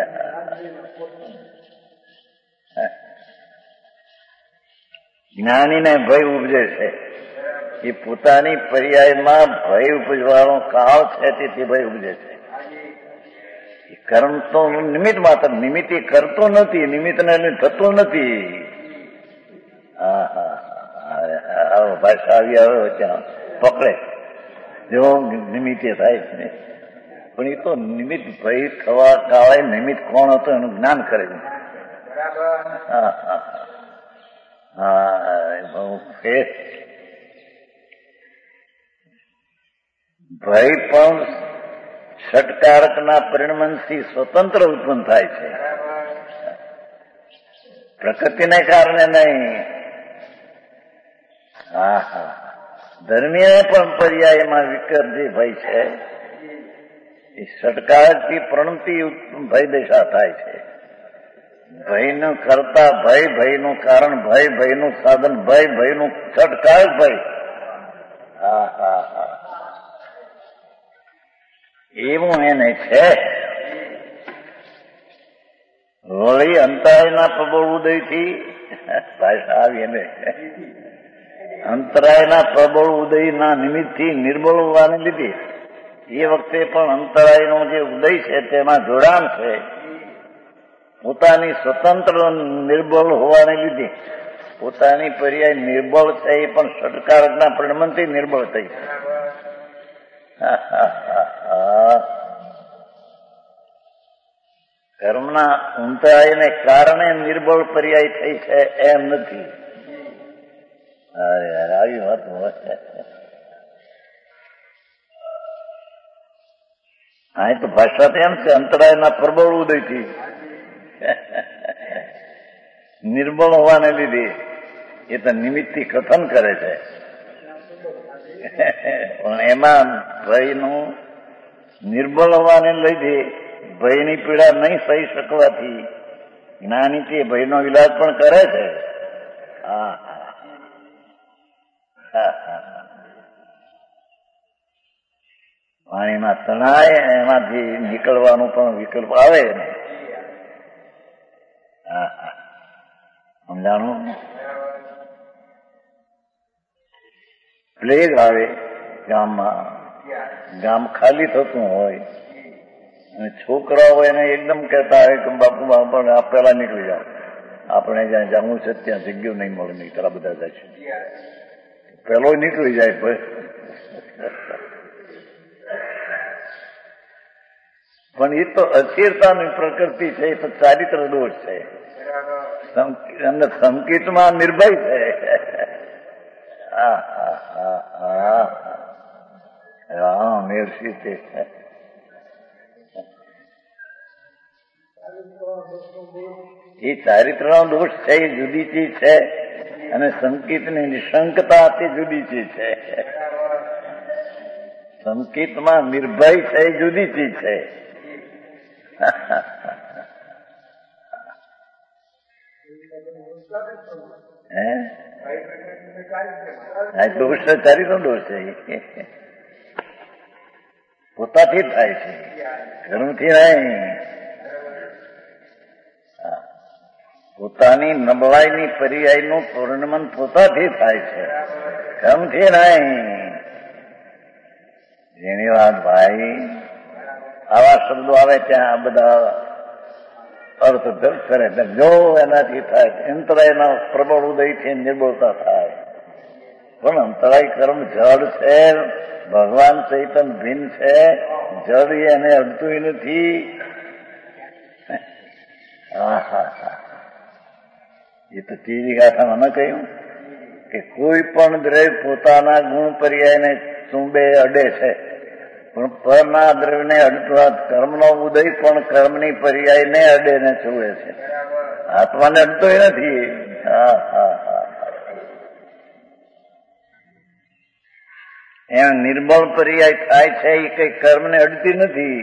જ્ઞાનીને ભય ઉપજે છે એ પોતાની પર્યાયમાં ભય ઉપજવાનો કાળ છે, તેથી ભય ઉપજે છે. કર્મ તો નિમિત્ત માત્ર, નિમિત્ત એ કરતો નથી, નિમિત્તને થતું નથી. ભાષા આવી આવે ત્યાં પકડે જો નિમિત્તે થાય છે, પણ એ તો નિમિત્ત ભય થવા કાળે નિમિત્ત કોણ હતો એનું જ્ઞાન કરે છે. ભય પણ ષટકારકના પરિણમનથી સ્વતંત્ર ઉત્પન્ન થાય છે, પ્રકૃતિને કારણે નહીં. ધર્મીને પણ પર્યાયમાં વિકર જે ભય છે એ ષટકારકથી પ્રણતિ ભય દશા થાય છે. ભયનું કરતા ભય, ભયનું કારણ ભય, ભયનું સાધન ભય, ભયનું ષટકારક ભય. એવું એને છે. વળી અંતરાયના પ્રબળ ઉદયથી ભાષા આવી એને અંતરાયના પ્રબળ ઉદયના નિમિત્તથી નિર્બળ હોવાને લીધે એ વખતે પણ અંતરાયનો જે ઉદય છે તેમાં જોડાણ છે. પોતાની સ્વતંત્ર નિર્બળ હોવાને લીધે પોતાની પર્યાય નિર્બળ છે એ પણ ષટકારકના પરિણમનથી નિર્બળ થઈ છે. કર્મના ઊંચાઈને કારણે નિર્બળ પર્યાય થઈ છે એમ નથી. આવી વાત હા, તો ભાષા તો એમ છે અંતરાયના પ્રબળ ઉદયથી નિર્બળ હોવાને લીધે એ તો નિમિત્તથી કથન કરે છે. પણ એમાં ભયનું નિર્બળ હોવાને લીધે ભયની પીડા નહીં સહી શકવાથી જ્ઞાની તે ભયનો ઇલાજ પણ કરે છે. પાણીમાં તણાય એમાંથી નીકળવાનું પણ વિકલ્પ આવે ને. સમજાણું? પ્લેગ આવે ગામમાં, ગામ ખાલી થતું હોય અને છોકરાઓ એને એકદમ કહેતા હોય કે બાપુ પણ આ પેલા નીકળી જાવ, આપણે જ્યાં જવું છે ત્યાં જગ્યા નહીં મળે, નહીં તારા બધા જાય છે, પેલો નીકળી જાય. પણ એ તો અસ્થિરતાની પ્રકૃતિ છે, એ તો ચારિત્ર દોષ છે, અને સંકેતમાં નિર્ભય છે. મેળવી તે એ ચારિત્રનો દોષ છે, એ જુદી ચીજ છે, અને સંકેતની નિશંકતા તે જુદી ચીજ છે. સંકેતમાં નિર્ભય છે એ જુદી ચીજ છે. દોષ ચારિત્ર દોષ છે, પોતાથી થાય છે, કર્મથી નહીં. પોતાની નબળાઈની પર્યાયનું પૂર્ણમન પોતાથી થાય છે, કર્મથી નહીં. જેની વાત ભાઈ આવા શબ્દો આવે ત્યાં બધા અર્થ દર્શ કરે. જો એનાથી થાય અંતરાયના પ્રબળ ઉદયથી નિર્બળતા થાય, પણ અંતરાય કર્મ જડ છે, ભગવાન ચૈતન ભિન્ન છે, જડ એને અડતું નથી. એ તો ત્રીજી ગાથામાં ન કહ્યું કે કોઈ પણ દ્રવ્ય પોતાના ગુણ પર્યાયને ચૂંબે અડે છે, પણ પરના દ્રવ્યને અડતા કર્મનો ઉદય પણ કર્મની પર્યાયને અડે ને ચૂવે છે, આત્માને અડતો નથી. એમ નિર્બળ પર્યાય થાય છે એ કઈ કર્મને અડતી નથી.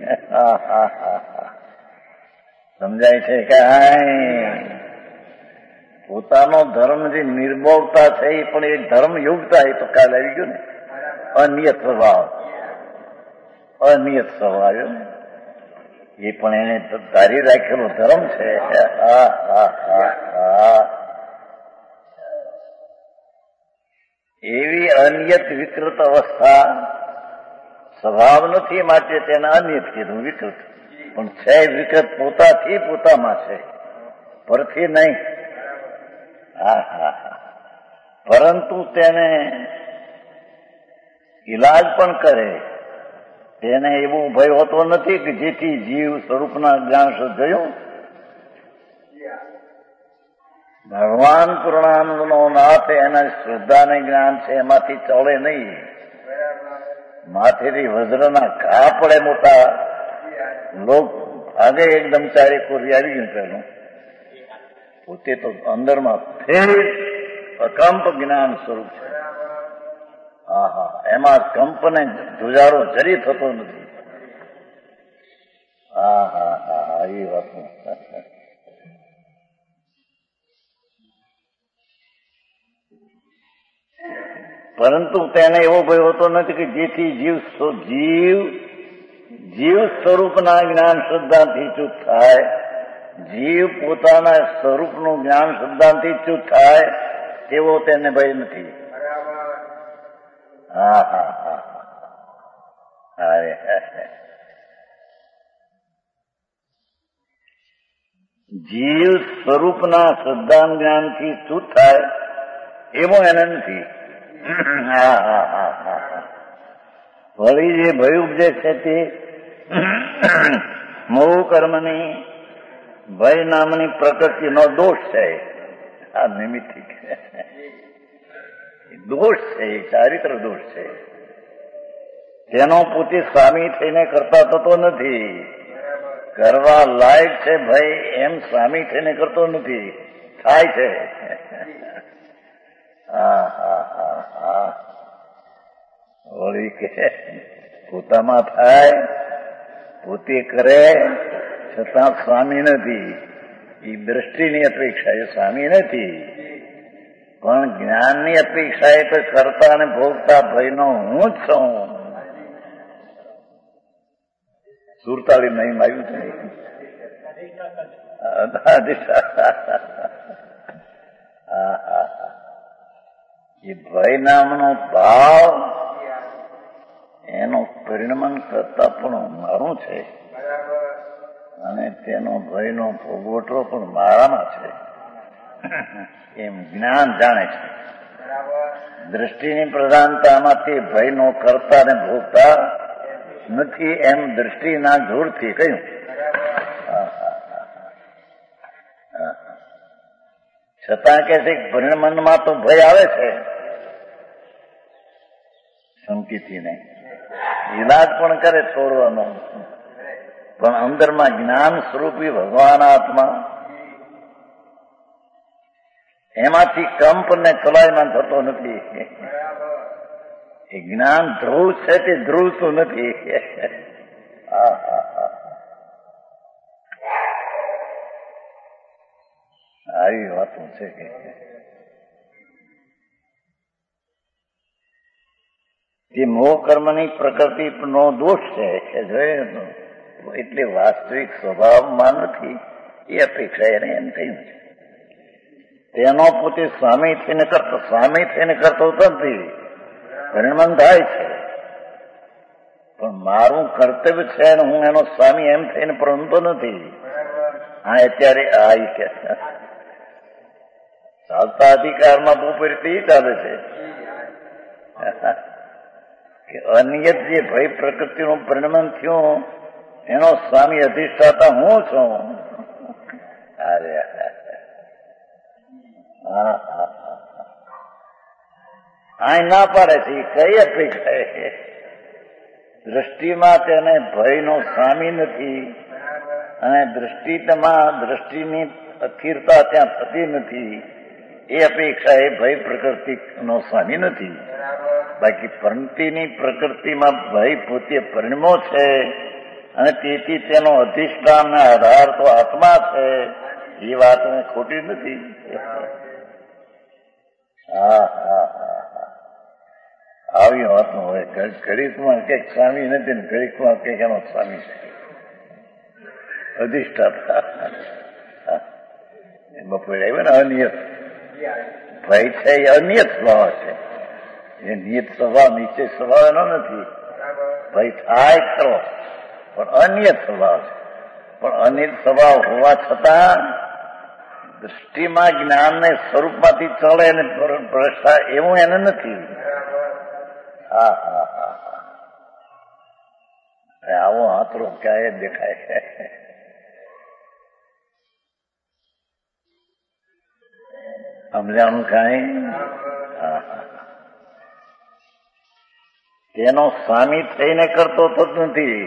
સમજાય છે કે પોતાનો ધર્મ જે નિર્બળતા છે એ પણ એ ધર્મ યોગતા, એ તો કાલ આવી ગયું ને, અનિયત સ્વભાવ, અનિયત સ્વભાવ એ પણ એને ધારી રાખેલો ધર્મ છે. એવી અનિયત વિકૃત અવસ્થા સ્વભાવ નથી, માટે તેને અનિયત કીધું, વિકૃત. પણ છે વિકૃત પોતાથી પોતામાં છે, પરથી નહીં. પરંતુ તેને ઈલાજ પણ કરે, તેને એવું ભય હોતો નથી કે જેથી જીવ સ્વરૂપના જ્ઞાન શોધ્યું. ભગવાન પૂર્ણાનંદનો નાથ એના શ્રદ્ધાને જ્ઞાન છે, એમાંથી ચડે નહીં. માથેથી વજ્રના ઘા પડે મોટા, લોક ભાગે એકદમ ચારે કોરી આવી ગયું પેલું. પોતે તો અંદરમાં ફેર અકંપ જ્ઞાન સ્વરૂપ છે. એમાં કંપને ધુજારો જરી થતો નથી. એ વાત. પરંતુ તેને એવો ભય હોતો નથી કે જેથી જીવ સ્વરૂપના જ્ઞાન શ્રદ્ધાથી ચૂત થાય, જીવ પોતાના સ્વરૂપનું જ્ઞાન શ્રદ્ધાથી ચૂત થાય તેવો તેને ભય નથી. જીવ સ્વરૂપના શ્રદ્ધા જ્ઞાનથી ચૂત થાય એવો એને નથી. વળી જે ભય ઉપજે છે તે મોહ કર્મની ભય નામની પ્રકૃતિનો દોષ છે. આ નિમિત્તિક દોષ છે, એ ચારિત્ર દોષ છે. તેનો પોતે સ્વામી થઈને કરતા થતો નથી. કરવા લાયક છે ભાઈ એમ સ્વામી થઈને કરતો નથી, થાય છે. વળી કે પોતામાં થાય, પોતે કરે છતાં સ્વામી નથી. એ દ્રષ્ટિની અપેક્ષા, એ સ્વામી નથી. પણ જ્ઞાનની અપેક્ષા એ તો કરતા અને ભોગતા ભયનો હું જ છું. સુરતાળી નહીં આવ્યું છે. એ ભય નામનો ભાવ એનો પરિણમન કરતા પણ મારું છે, અને તેનો ભયનો ભોગવટો પણ મારામાં છે એમ જ્ઞાન જાણે છે. દ્રષ્ટિની પ્રધાનતામાં તે ભયનો કરતા ને ભોગતા નથી એમ દ્રષ્ટિના જોરથી કહ્યું. છતાં કે છે પરિણમનમાં તો ભય આવે છે, સંકિતથી નહીં. ઈલાજ પણ કરે છોડવાનો, પણ અંદરમાં જ્ઞાન સ્વરૂપી ભગવાન આત્મા એમાંથી કંપ ને કલાયમાન થતો નથી. એ જ્ઞાન ધ્રુવ છે તે ધ્રુવતું નથી. આવી વાતો છે કે તે મોહ કર્મની પ્રકૃતિનો દોષ છે કે જોઈએ એટલે વાસ્તવિક સ્વભાવમાં નથી. એ અપેક્ષા એને એમ કહ્યું છે. તેનો પોતે સ્વામી થઈને કરતો નથી. પરિણમન થાય છે, પણ મારું કર્તવ્ય છે અને હું એનો સ્વામી એમ થઈને પ્રણતો નથી. અત્યારે આ કે ચાલતા અધિકારમાં બહુ રીતે ચાલે છે. કે અનિયત જે ભય પ્રકૃતિનું પરિણમન થયું એનો સ્વામી અધિષ્ઠાતા હું છું. અરે આ ના પાડે છે એ કઈ અપેક્ષા? દ્રષ્ટિમાં તેને ભયનો સ્વામી નથી અને દ્રષ્ટિની અસ્થિરતા ત્યાં થતી નથી. એ અપેક્ષા એ ભય પ્રકૃતિનો સ્વામી નથી. બાકી પ્રકૃતિની પ્રકૃતિમાં ભય પોતે પરિણમો છે અને તેથી તેનો અધિષ્ઠાન આધાર તો આત્મા છે. એ વાત ખોટી નથી. આવી વાત હોય. ઘડીકમાં કઈક સ્વામી નથી ને ઘડીકમાં કઈક એનો સ્વામી છે. અધિષ્ઠાતા બપોરે આવ્યો ને અનિયત ભય છે એ અનિયત સ્વભાવ છે. એ નિયત સ્વભાવ નિશ્ચય સ્વભાવ એનો નથી. ભય થાય ખરો પણ અનિયત સ્વભાવ છે. પણ અનિયત સ્વભાવ હોવા છતાં દૃષ્ટિમાં જ્ઞાનને સ્વરૂપમાંથી ચડે અને ભ્રષ્ટા એવું એને નથી. આવો આતરો ક્યાંય દેખાય. સમજાણું કાંઈ? તેનો સ્વામી થઈને કરતો થતો નથી.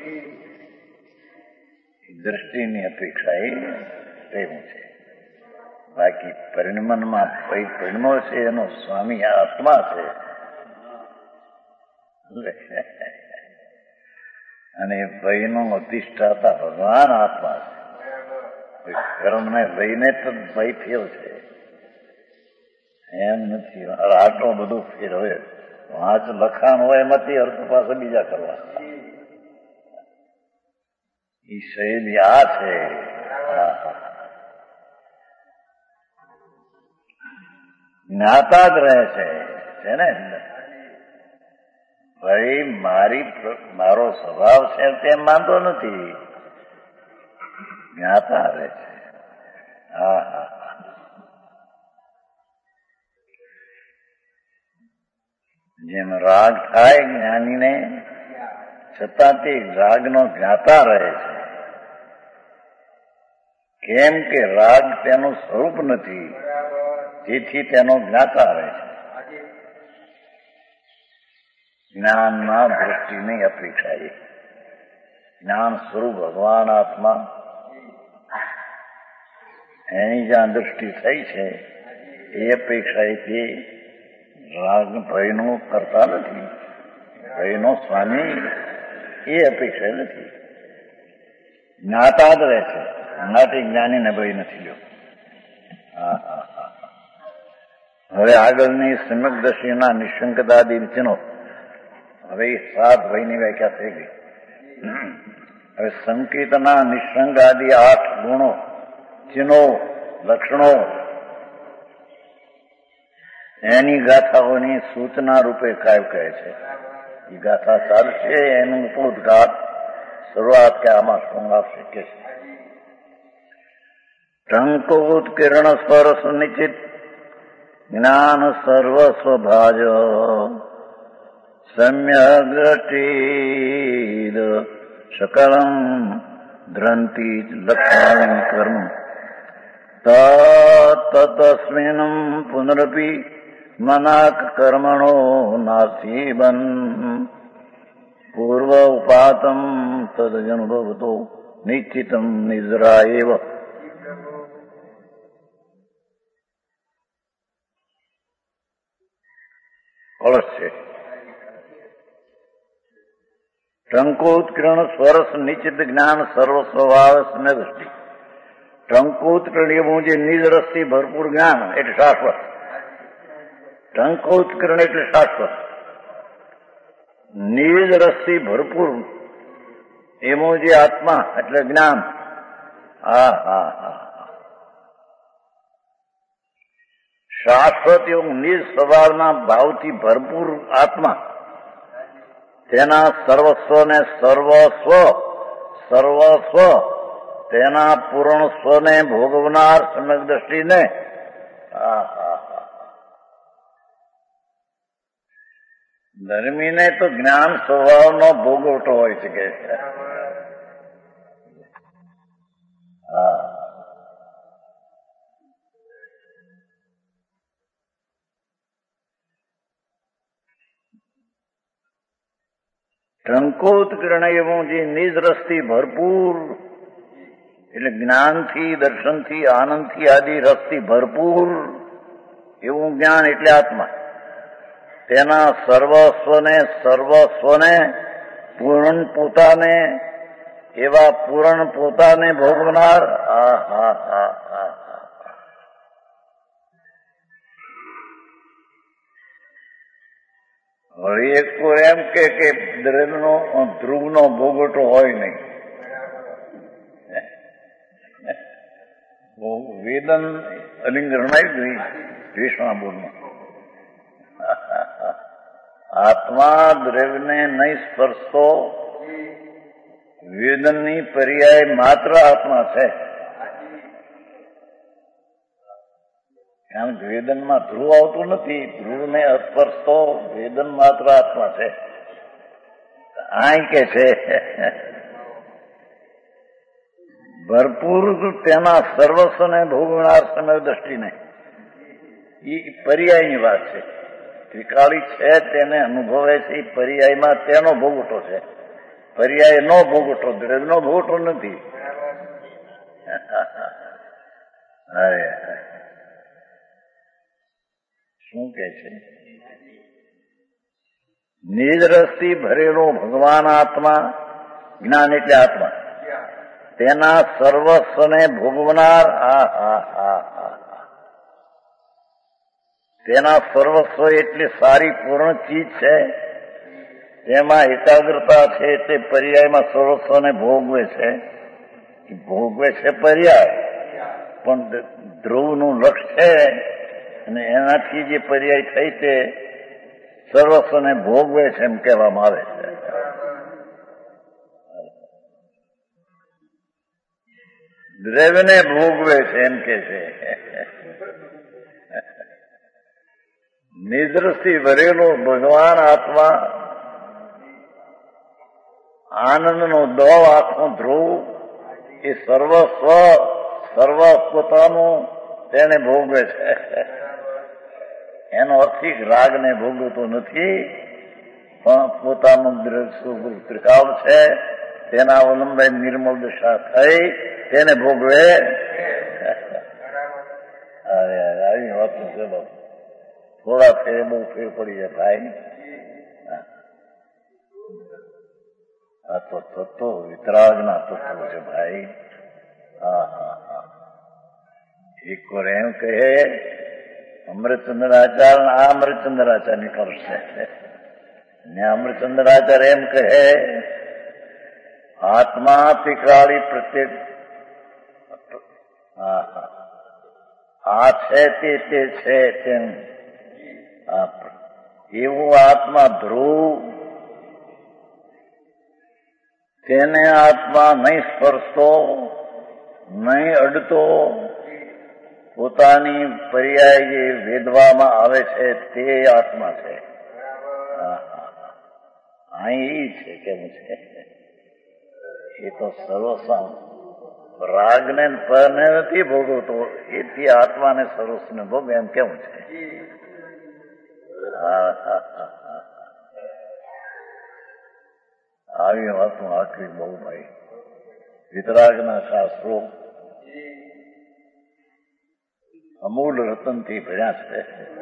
દ્રષ્ટિની અપેક્ષા એવું છે. બાકી પરિણમનમાં પરિણમો છે એનો સ્વામી આત્મા છે. અને ભયનો અધિષ્ઠાતા ભગવાન આત્મા છે. કર્મને ભયને તો ભય થયો છે એમ નથી. આટલો બધું ફેરવે વાંચ લખાણ હોય એમાંથી અર્થ પાસે બીજા કરવા. એ શૈલી આ છે. જ્ઞાતા જ રહે છે ને. ભાઈ મારો સ્વભાવ છે તેમ માનતો નથી. જ્ઞાતા રહે છે. જેમ રાગ થાય જ્ઞાનીને છતાં તે રાગનો જ્ઞાતા રહે છે. કેમ કે રાગ તેનું સ્વરૂપ નથી, તેથી તેનો જ્ઞાતા રહે છે. જ્ઞાનમાં દ્રષ્ટિની અપેક્ષા એ જ્ઞાન સ્વરૂપ ભગવાન આત્મા એની જ્યાં દૃષ્ટિ થઈ છે એ અપેક્ષાએથી રાગ ભયનું કરતા નથી. ભયનો સ્વામી એ અપેક્ષા નથી. જ્ઞાતા જ રહે છે. જ્ઞાતિ જ્ઞાનીને ભય નથી લ્યો. હવે આગળની સમ્યક્દર્શીના નિશંકતાદી ચિહ્નો. હવે 7 ભયની વ્યાખ્યા થઈ ગઈ. હવે સંકેતના નિશંક આદિ 8 ગુણો, ચિહ્નો, લક્ષણો એની ગાથાઓની સૂચના રૂપે કાય કહે છે. એ ગાથા ચાલશે એનું ઉદ્ઘાત શરૂઆત કે આમાં શૃંગાર શક્ય છે. ટંકોત્કીર્ણ સ્વર સુનિશ્ચિત જ્ઞાન સર્વ સ્વભાજ સમ્યગ્રટીદ સકલમ ધ્રંતિ લક્ષણ કર્મ તસ્મિન પુનરપી મનાક કર્મણો નાસીબન પૂર્વ ઉપાતમ તદનુભવતો નિશ્ચિતમ નિદ્રા એવ. કળશ છે. ટંકોત્કીર્ણ સ્વરસ નિશ્ચિત જ્ઞાન સર્વ સ્વભાવ સમ્ય દૃષ્ટિ. ટંકોત્કીર્ણ એવું જે નિજ રસથી ભરપૂર જ્ઞાન એટલે શાશ્વત. ટંકોત્કીર્ણ એટલે શાશ્વત. નિજ રસથી ભરપૂર એવું જે આત્મા એટલે જ્ઞાન. શાશ્વત એવું નિજ સ્વભાવના ભાવથી ભરપૂર આત્મા તેના સર્વસ્વ ને સર્વસ્વ તેના પૂર્ણ સ્વને ભોગવનાર સમ્યક દ્રષ્ટિને ધર્મીને તો જ્ઞાન સ્વભાવનો ભોગવટો હોય છે કે હા ટંકોત્કીર્ણ એવું જે નિજ રસથી ભરપૂર એટલે જ્ઞાનથી દર્શનથી આનંદથી આદિ રસથી ભરપૂર એવું જ્ઞાન એટલે આત્મા તેના સર્વસ્વને પૂર્ણ પોતાને એવા પૂર્ણ પોતાને ભોગવનાર હવે એક તો એમ કે ધ્રુવનો ભોગવટો હોય નહીં વેદન અલિંગરણ આવી ભીષ્મા બોલમાં આત્મા દ્રવ્યને નહીં સ્પર્શતો વેદનની પર્યાય માત્ર આત્મા છે કારણ કે વેદનમાં ધ્રુવ આવતું નથી ધ્રુવને અસ્પર્શતો વેદન માત્ર આત્મા છે આ કે છે ભરપૂર તેના સર્વસ્વને ભોગવનાર સમય દ્રષ્ટિને એ પર્યાયની વાત છે ત્રિકાળી છે તેને અનુભવે છે એ પર્યાયમાં તેનો ભોગવટો છે પર્યાય નો ભોગવટો દ્રવ્યનો ભોગવટો નથી શું કે છે નિજ રસથી ભરેલો ભગવાન આત્મા જ્ઞાન એટલે આત્મા તેના સર્વસ્વને ભોગવનાર તેના સર્વસ્વ એટલે સારી પૂર્ણ ચીજ છે તેમાં એકાગ્રતા છે તે પર્યાયમાં સર્વસ્વને ભોગવે છે પર્યાય પણ ધ્રુવનું લક્ષ્ય છે અને એનાથી જે પર્યાય થઈ તે સર્વસ્વને ભોગવે છે એમ કહેવામાં આવે છે દ્રવ્યને ભોગવે છે એમ કે છે નિદ્રથી ભરેલો ભગવાન આત્મા આનંદનો દવ આત્મો ધ્રુવ એ સર્વ પોતાનું તેને ભોગવે છે એનો અર્થિક રાગને ભોગવતો નથી પણ પોતાનું ત્રિકાળ છે તેના અવલંબે નિર્મળ દશા થઈ તેને ભોગવે આવી વાત છે બાબુ થોડા ફેર બહુ ફેર પડી જાય ભાઈ આ તો તત્વો વિતરાગના તત્વો છે ભાઈ એક વાર એમ કહે અમૃતચંદ્રાચાર્ય આ અમૃતચંદ્રાચાર્ય નીકળશે ને અમૃતચંદ્રાચાર્ય એમ કહે આત્મા ત્રિકાળી પ્રત્યેક આ છે તે છે તેમ એવું આત્મા ધ્રુવ તેને આત્મા નહીં સ્પર્શતો નહીં અડતો પોતાની પર્યાય જે વેદવામાં આવે છે તે આત્મા છે અહીં છે કેમ છે એ તો સર્વસમ રાગને પરને નથી ભોગવતો એથી આત્માને સર્વસ્વને ભોગ એમ કેવું છે આવી વાતનું આખરી બહુ ભાઈ વિતરાગના શાસ્ત્રો અમૂલ રતનથી ભર્યા છે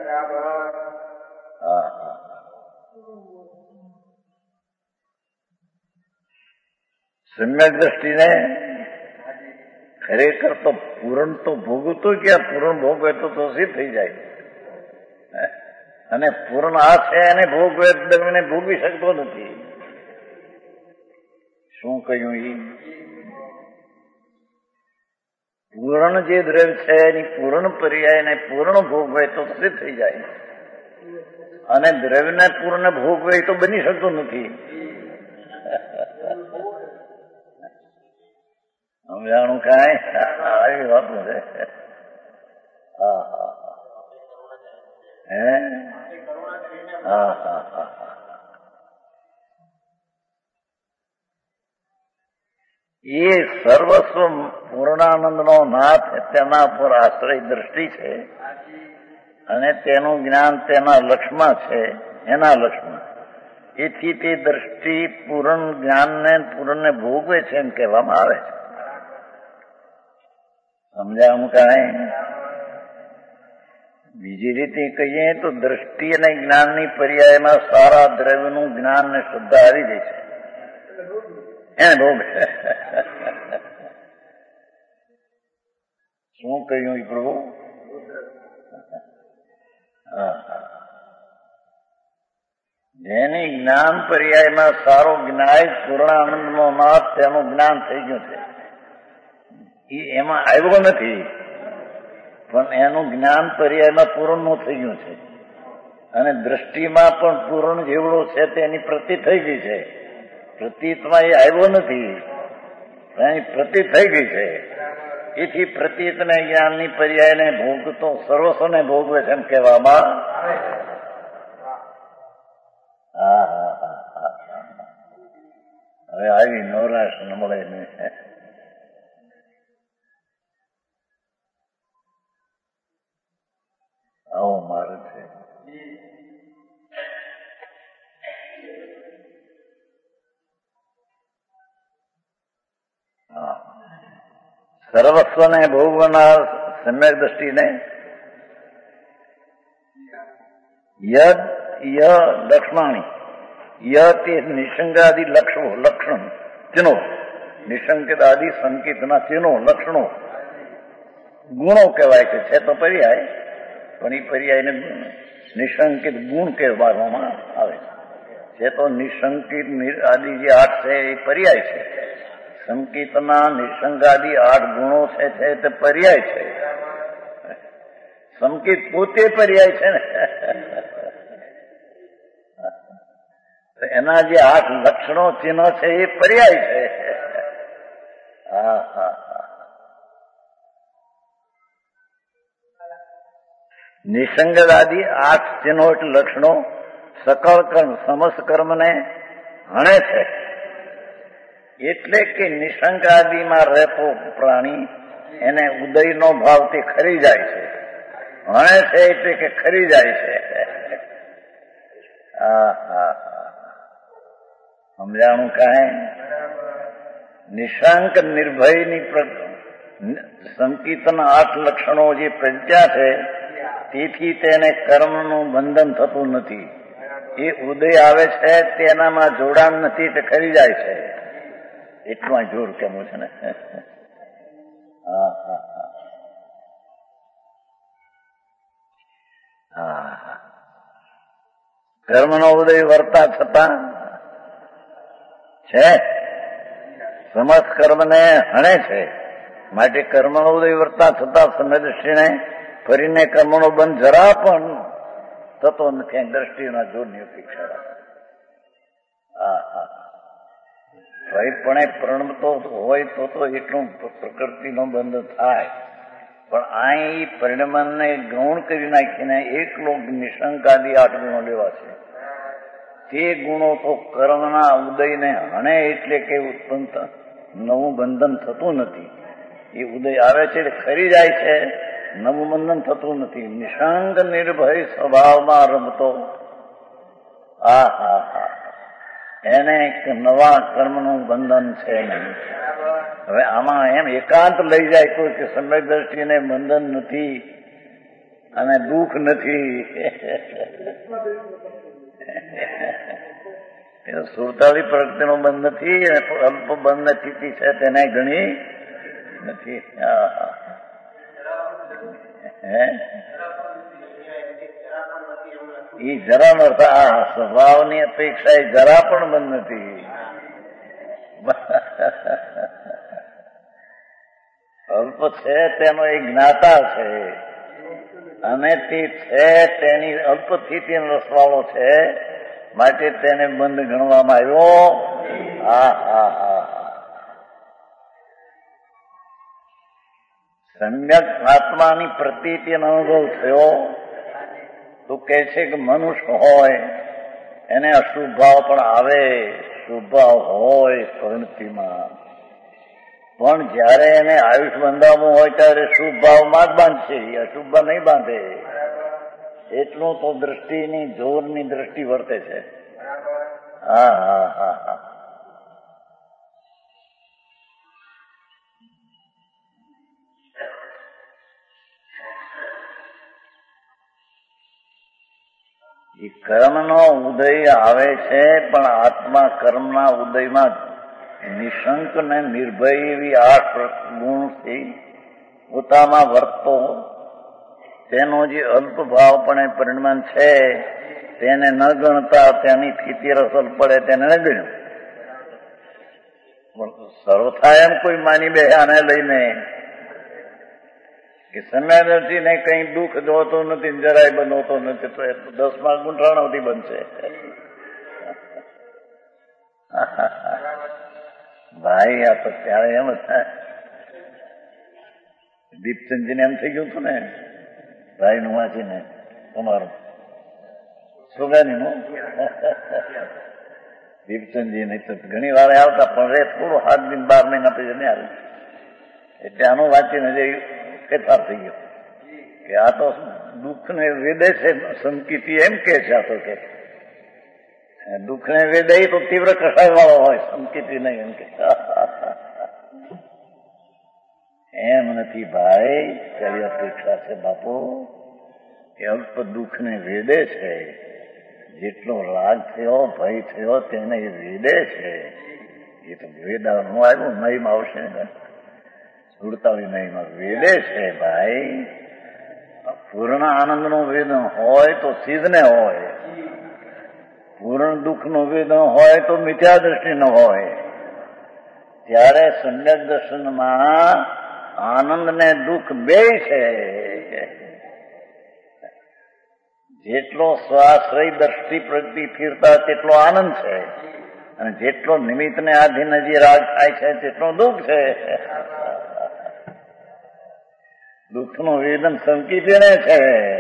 સમ્યક દ્રષ્ટિને ખરેખર તો પૂરણ તો ભોગવતો ક્યાં પૂરણ ભોગવે તો સિદ્ધ થઈ જાય અને પૂર્ણ આ છે એને ભોગવે દરમિયાન ભોગવી શકતો નથી શું કહ્યું એ પૂર્ણ જે દ્રવ્ય છે એની પૂર્ણ પર્યાયને પૂર્ણ ભોગવે તો સિદ્ધ થઈ જાય અને દ્રવ્યને પૂર્ણ ભોગવે તો બની શકતું નથી સમજાણું કાંઈ આવી વાતું છે હે એ સર્વસ્વ પૂર્ણાનંદનો નાથ તેના પર આશ્રય દ્રષ્ટિ છે અને તેનું જ્ઞાન તેના લક્ષમાં છે, એના લક્ષમાં. એથી તે દ્રષ્ટિ પૂર્ણ જ્ઞાનને પૂર્ણને ભોગવે છે એમ કહેવામાં આવે છે. સમજાવું કાંઈ? બીજી રીતે કહીએ તો દ્રષ્ટિ અને જ્ઞાનની પર્યાયમાં સારા દ્રવ્યનું જ્ઞાન ને શ્રદ્ધા આવી જાય છે. એને ભોગ શું કહ્યું એ પ્રભુ? જેની જ્ઞાન પર્યાયમાં સારો જ્ઞાય પૂર્ણાનંદનો નાથ તેનું જ્ઞાન થઈ ગયું છે. એ એમાં આવ્યો નથી, પણ એનું જ્ઞાન પર્યાયમાં પૂર્ણનું થઈ ગયું છે અને દ્રષ્ટિમાં પણ પૂર્ણ જેવડો છે તેની પ્રતિ થઈ ગઈ છે. પ્રતીતમાં એ આવ્યો નથી, એની પ્રતિ થઈ ગઈ છે. એથી પ્રતીતને જ્ઞાનની પર્યાયને ભોગતો સર્વસ્વને ભોગવે છે એમ કહેવામાં. હવે આવી નવરાશ ન મળે ને. આવો મારે છે. સર્વસ્વને ભોગવનાર સમ્યક દ્રષ્ટિને યદ ય લક્ષ્માણી, ય તે નિસંગાદિ લક્ષણ ચિહ્નો, નિસંકેત આદિ સંકેતના ચિહ્નો લક્ષણો ગુણો કહેવાય છે તો પર્યાય, પણ એ પર્યાયને નિસંકેત ગુણ કહેવામાં આવે છે. તો નિસંકેત આદિ જે 8 છે એ પર્યાય છે. સંકેતના નિસંગાદિ 8 ગુણો છે તે પર્યાય છે. સંકેત પોતે પર્યાય છે ને. એના જે 8 લક્ષણો ચિહ્નો છે એ પર્યાય છે. નિસંગાદિ 8 ચિહ્નો એટલે લક્ષણો સકળ કર્મ સમસ્ત કર્મને હણે છે. એટલે કે નિસંગાદિમાં રહેતો પ્રાણી એને ઉદયનો ભાવથી ખરી જાય છે. હણે છે એટલે કે ખરી જાય છે. સમજાણું કાંઈ? નિશંક નિર્ભયની સંકીર્તન 8 લક્ષણો જે પ્રજ્ઞા છે તેથી તેને કર્મનું બંધન થતું નથી. એ ઉદય આવે છે તેનામાં જોડાણ નથી, તે ખરી જાય છે. એટલું જોર કેમું છે ને. કર્મનો ઉદય વર્તા છતાં છે, સમસ્ત કર્મને હણે છે. માટે કર્મનો ઉદય વર્તા છતાં સમયદ્રષ્ટિને ફરીને કર્મનો બંધ જરા પણ થતો નથી. દ્રષ્ટિના જોરની અપેક્ષા પણ પ્રણમતો હોય તો એટલું પ્રકૃતિનો બંધ થાય. પણ અહીં પરિણમને ગૌણ કરી નાખીને એકલો નિશંકાદી 8 ગુણો લેવા છે. તે ગુણો તો કર્મના ઉદયને હણે એટલે કે ઉત્પન્ન નવું બંધન થતું નથી. એ ઉદય આવે છે એટલે ખરી જાય છે, નવું બંધન થતું નથી. નિશંક નિર્ભય સ્વભાવમાં રમતો એને નવા કર્મનું બંધન છે નહીં. હવે આમાં એમ એકાંત લઈ જાય કોઈ કે સમ્યક દ્રષ્ટિને બંધન નથી અને દુઃખ નથી. સુરતાળી પ્રગતિનો બંધ નથી અને અલ્પ બંધ સ્થિતિ છે તેને ઘણી નથી. એ જરા અર્થ સ્વભાવની અપેક્ષા એ જરા પણ બંધ નથી. અલ્પ છે તેનો એક જ્ઞાતા છે અને તે છે તેની અલ્પ સ્થિતિનો રસવાળો છે, માટે તેને બંધ ગણવામાં આવ્યો. સમ્યક આત્માની પ્રતીતિનો અનુભવ થયો તો કહે છે કે મનુષ્ય હોય એને અશુભ ભાવ પણ આવે, શુભ ભાવ હોય પ્રવૃત્તિમાં. પણ જયારે એને આયુષ બંધાવવું હોય ત્યારે શુભ ભાવમાં જ બાંધશે, અશુભ નહીં બાંધે. એટલું તો દ્રષ્ટિની જોરની દ્રષ્ટિ વર્તે છે. હા હા હા હા. એ કર્મનો ઉદય આવે છે, પણ આત્મા કર્મના ઉદયમાં નિશંક ને નિર્ભય એવી 8 ગુણથી પોતામાં વર્તતો તેનો જે અલ્પ ભાવપણે પરિણામ છે તેને ન ગણતા તેની સ્થિતિ રસલ પડે તેને ન ગણ્યું. સર્વથા એમ કોઈ માની બે આને લઈને કે સંવેદનશીને કઈ દુઃખ જોતું નથી, જરાય બનવતો નથી, તો એ 10માં ગુંઠાણોથી બનશે. ભાઈ આ તો ત્યારે એમ થાય. દીપચંદજીને એમ થઈ ગયું હતું ને ભાઈ નું વાંચીને, તમારું સુગાનીનું દીપચંદજી નહીં તો ઘણી વાર આવતા, પણ રે થોડું 7 દિન 12 મહિના પછી નહીં આવે. એટલે આનું વાંચીને જે ફેરફાર થઈ ગયો કે આ તો દુઃખને વેદે છે. સંકિતી એમ કે છે, આ તો કે દુઃખને વેદે તો તીવ્ર કષાય વાળો હોય, સંકિતી નહીં એમ કે. એમ નથી ભાઈ, કઈ અપેક્ષા છે બાપુ કે અલ્પ દુઃખને વેદે છે. જેટલો રાગ થયો, ભય થયો તેને એ વેદે છે. એ તો વેદાનું આવ્યું, નહીમાં આવશે ને 47 નહીમાં વેદે છે ભાઈ. પૂર્ણ આનંદનું વેદન હોય તો સિદ્ધને હોય, પૂર્ણ દુઃખનું વેદન હોય તો મિથ્યા દ્રષ્ટિ ન હોય. ત્યારે સમ્યક દર્શનમાં આનંદ ને દુઃખ બે છે. જેટલો સ્વાશ્રય દ્રષ્ટિ પ્રતિ ફીરતા તેટલો આનંદ છે, અને જેટલો નિમિત્તને આધીન જે રાગ થાય છે તેટલો દુઃખ છે. દુઃખનું વેદન સંકીર્ણ છે,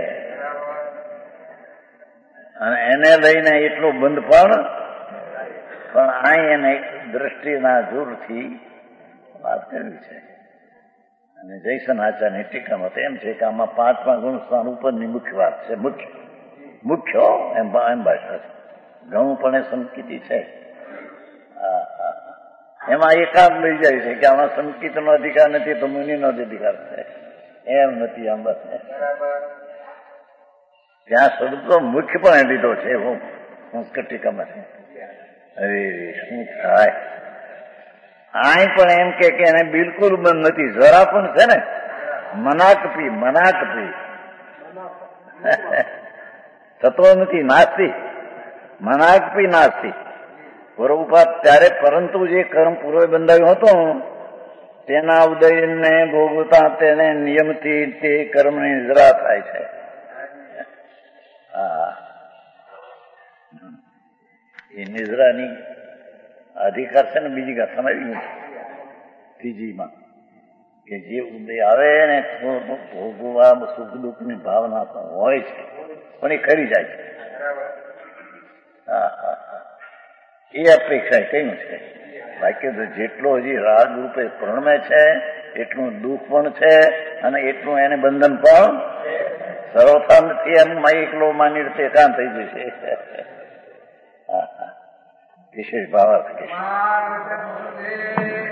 અને એને લઈને એટલો બંધ પણ અહીં એને દ્રષ્ટિના જોરથી વાત કરવી છે. અને જયસન આચાર્યની ટીકામાં તો એમ છે કે આમાં 5મા ગુણસ્થાન ઉપરની મુખ્ય વાત છે. મુખ્ય એમ ભાષા છે. ઘણું પણ એ સંકિતી છે. એમાં એકાદ લઈ જાય છે કે આમાં સંકિતનો અધિકાર નથી તો મુનિનો જ અધિકાર છે. એમ નથી. આમ બસ ત્યાં શબ્દ મુખ્ય પણ લીધો છે એવું સંસ્કૃત ટીકામાં છે. અરે શું થાય, અહીં પણ એમ કે એને બિલકુલ બંધ નથી, જરા પણ છે ને. મનાકપી થતો નથી, નાસ્તી. મનાકપી નાસ્તી પૂર્વપાત. ત્યારે પરંતુ જે કર્મ પૂર્વે બંધાયું હતું તેના ઉદયને ભોગવતા તેને નિયમથી તે કર્મની નિદ્રા થાય છે. એ નિદ્રાની અધિકાર છે ને બીજી ગાથામાં આવી ગયું ત્રીજીમાં કે જે ઉદય આવે ને ભોગવા સુખ દુઃખની ભાવના તો હોય છે, પણ એ ખરી જાય છે. એ અપેક્ષા કહ્યું છે. બાકી તો જેટલો હજી રાગ રૂપે પ્રણમે છે એટલું દુઃખ પણ છે, અને એટલું એને બંધન પણ સર્વથા નથી. એમ એકલો માની રીતે કામ થઈ જશે. વિશેષ ભાવાર્થ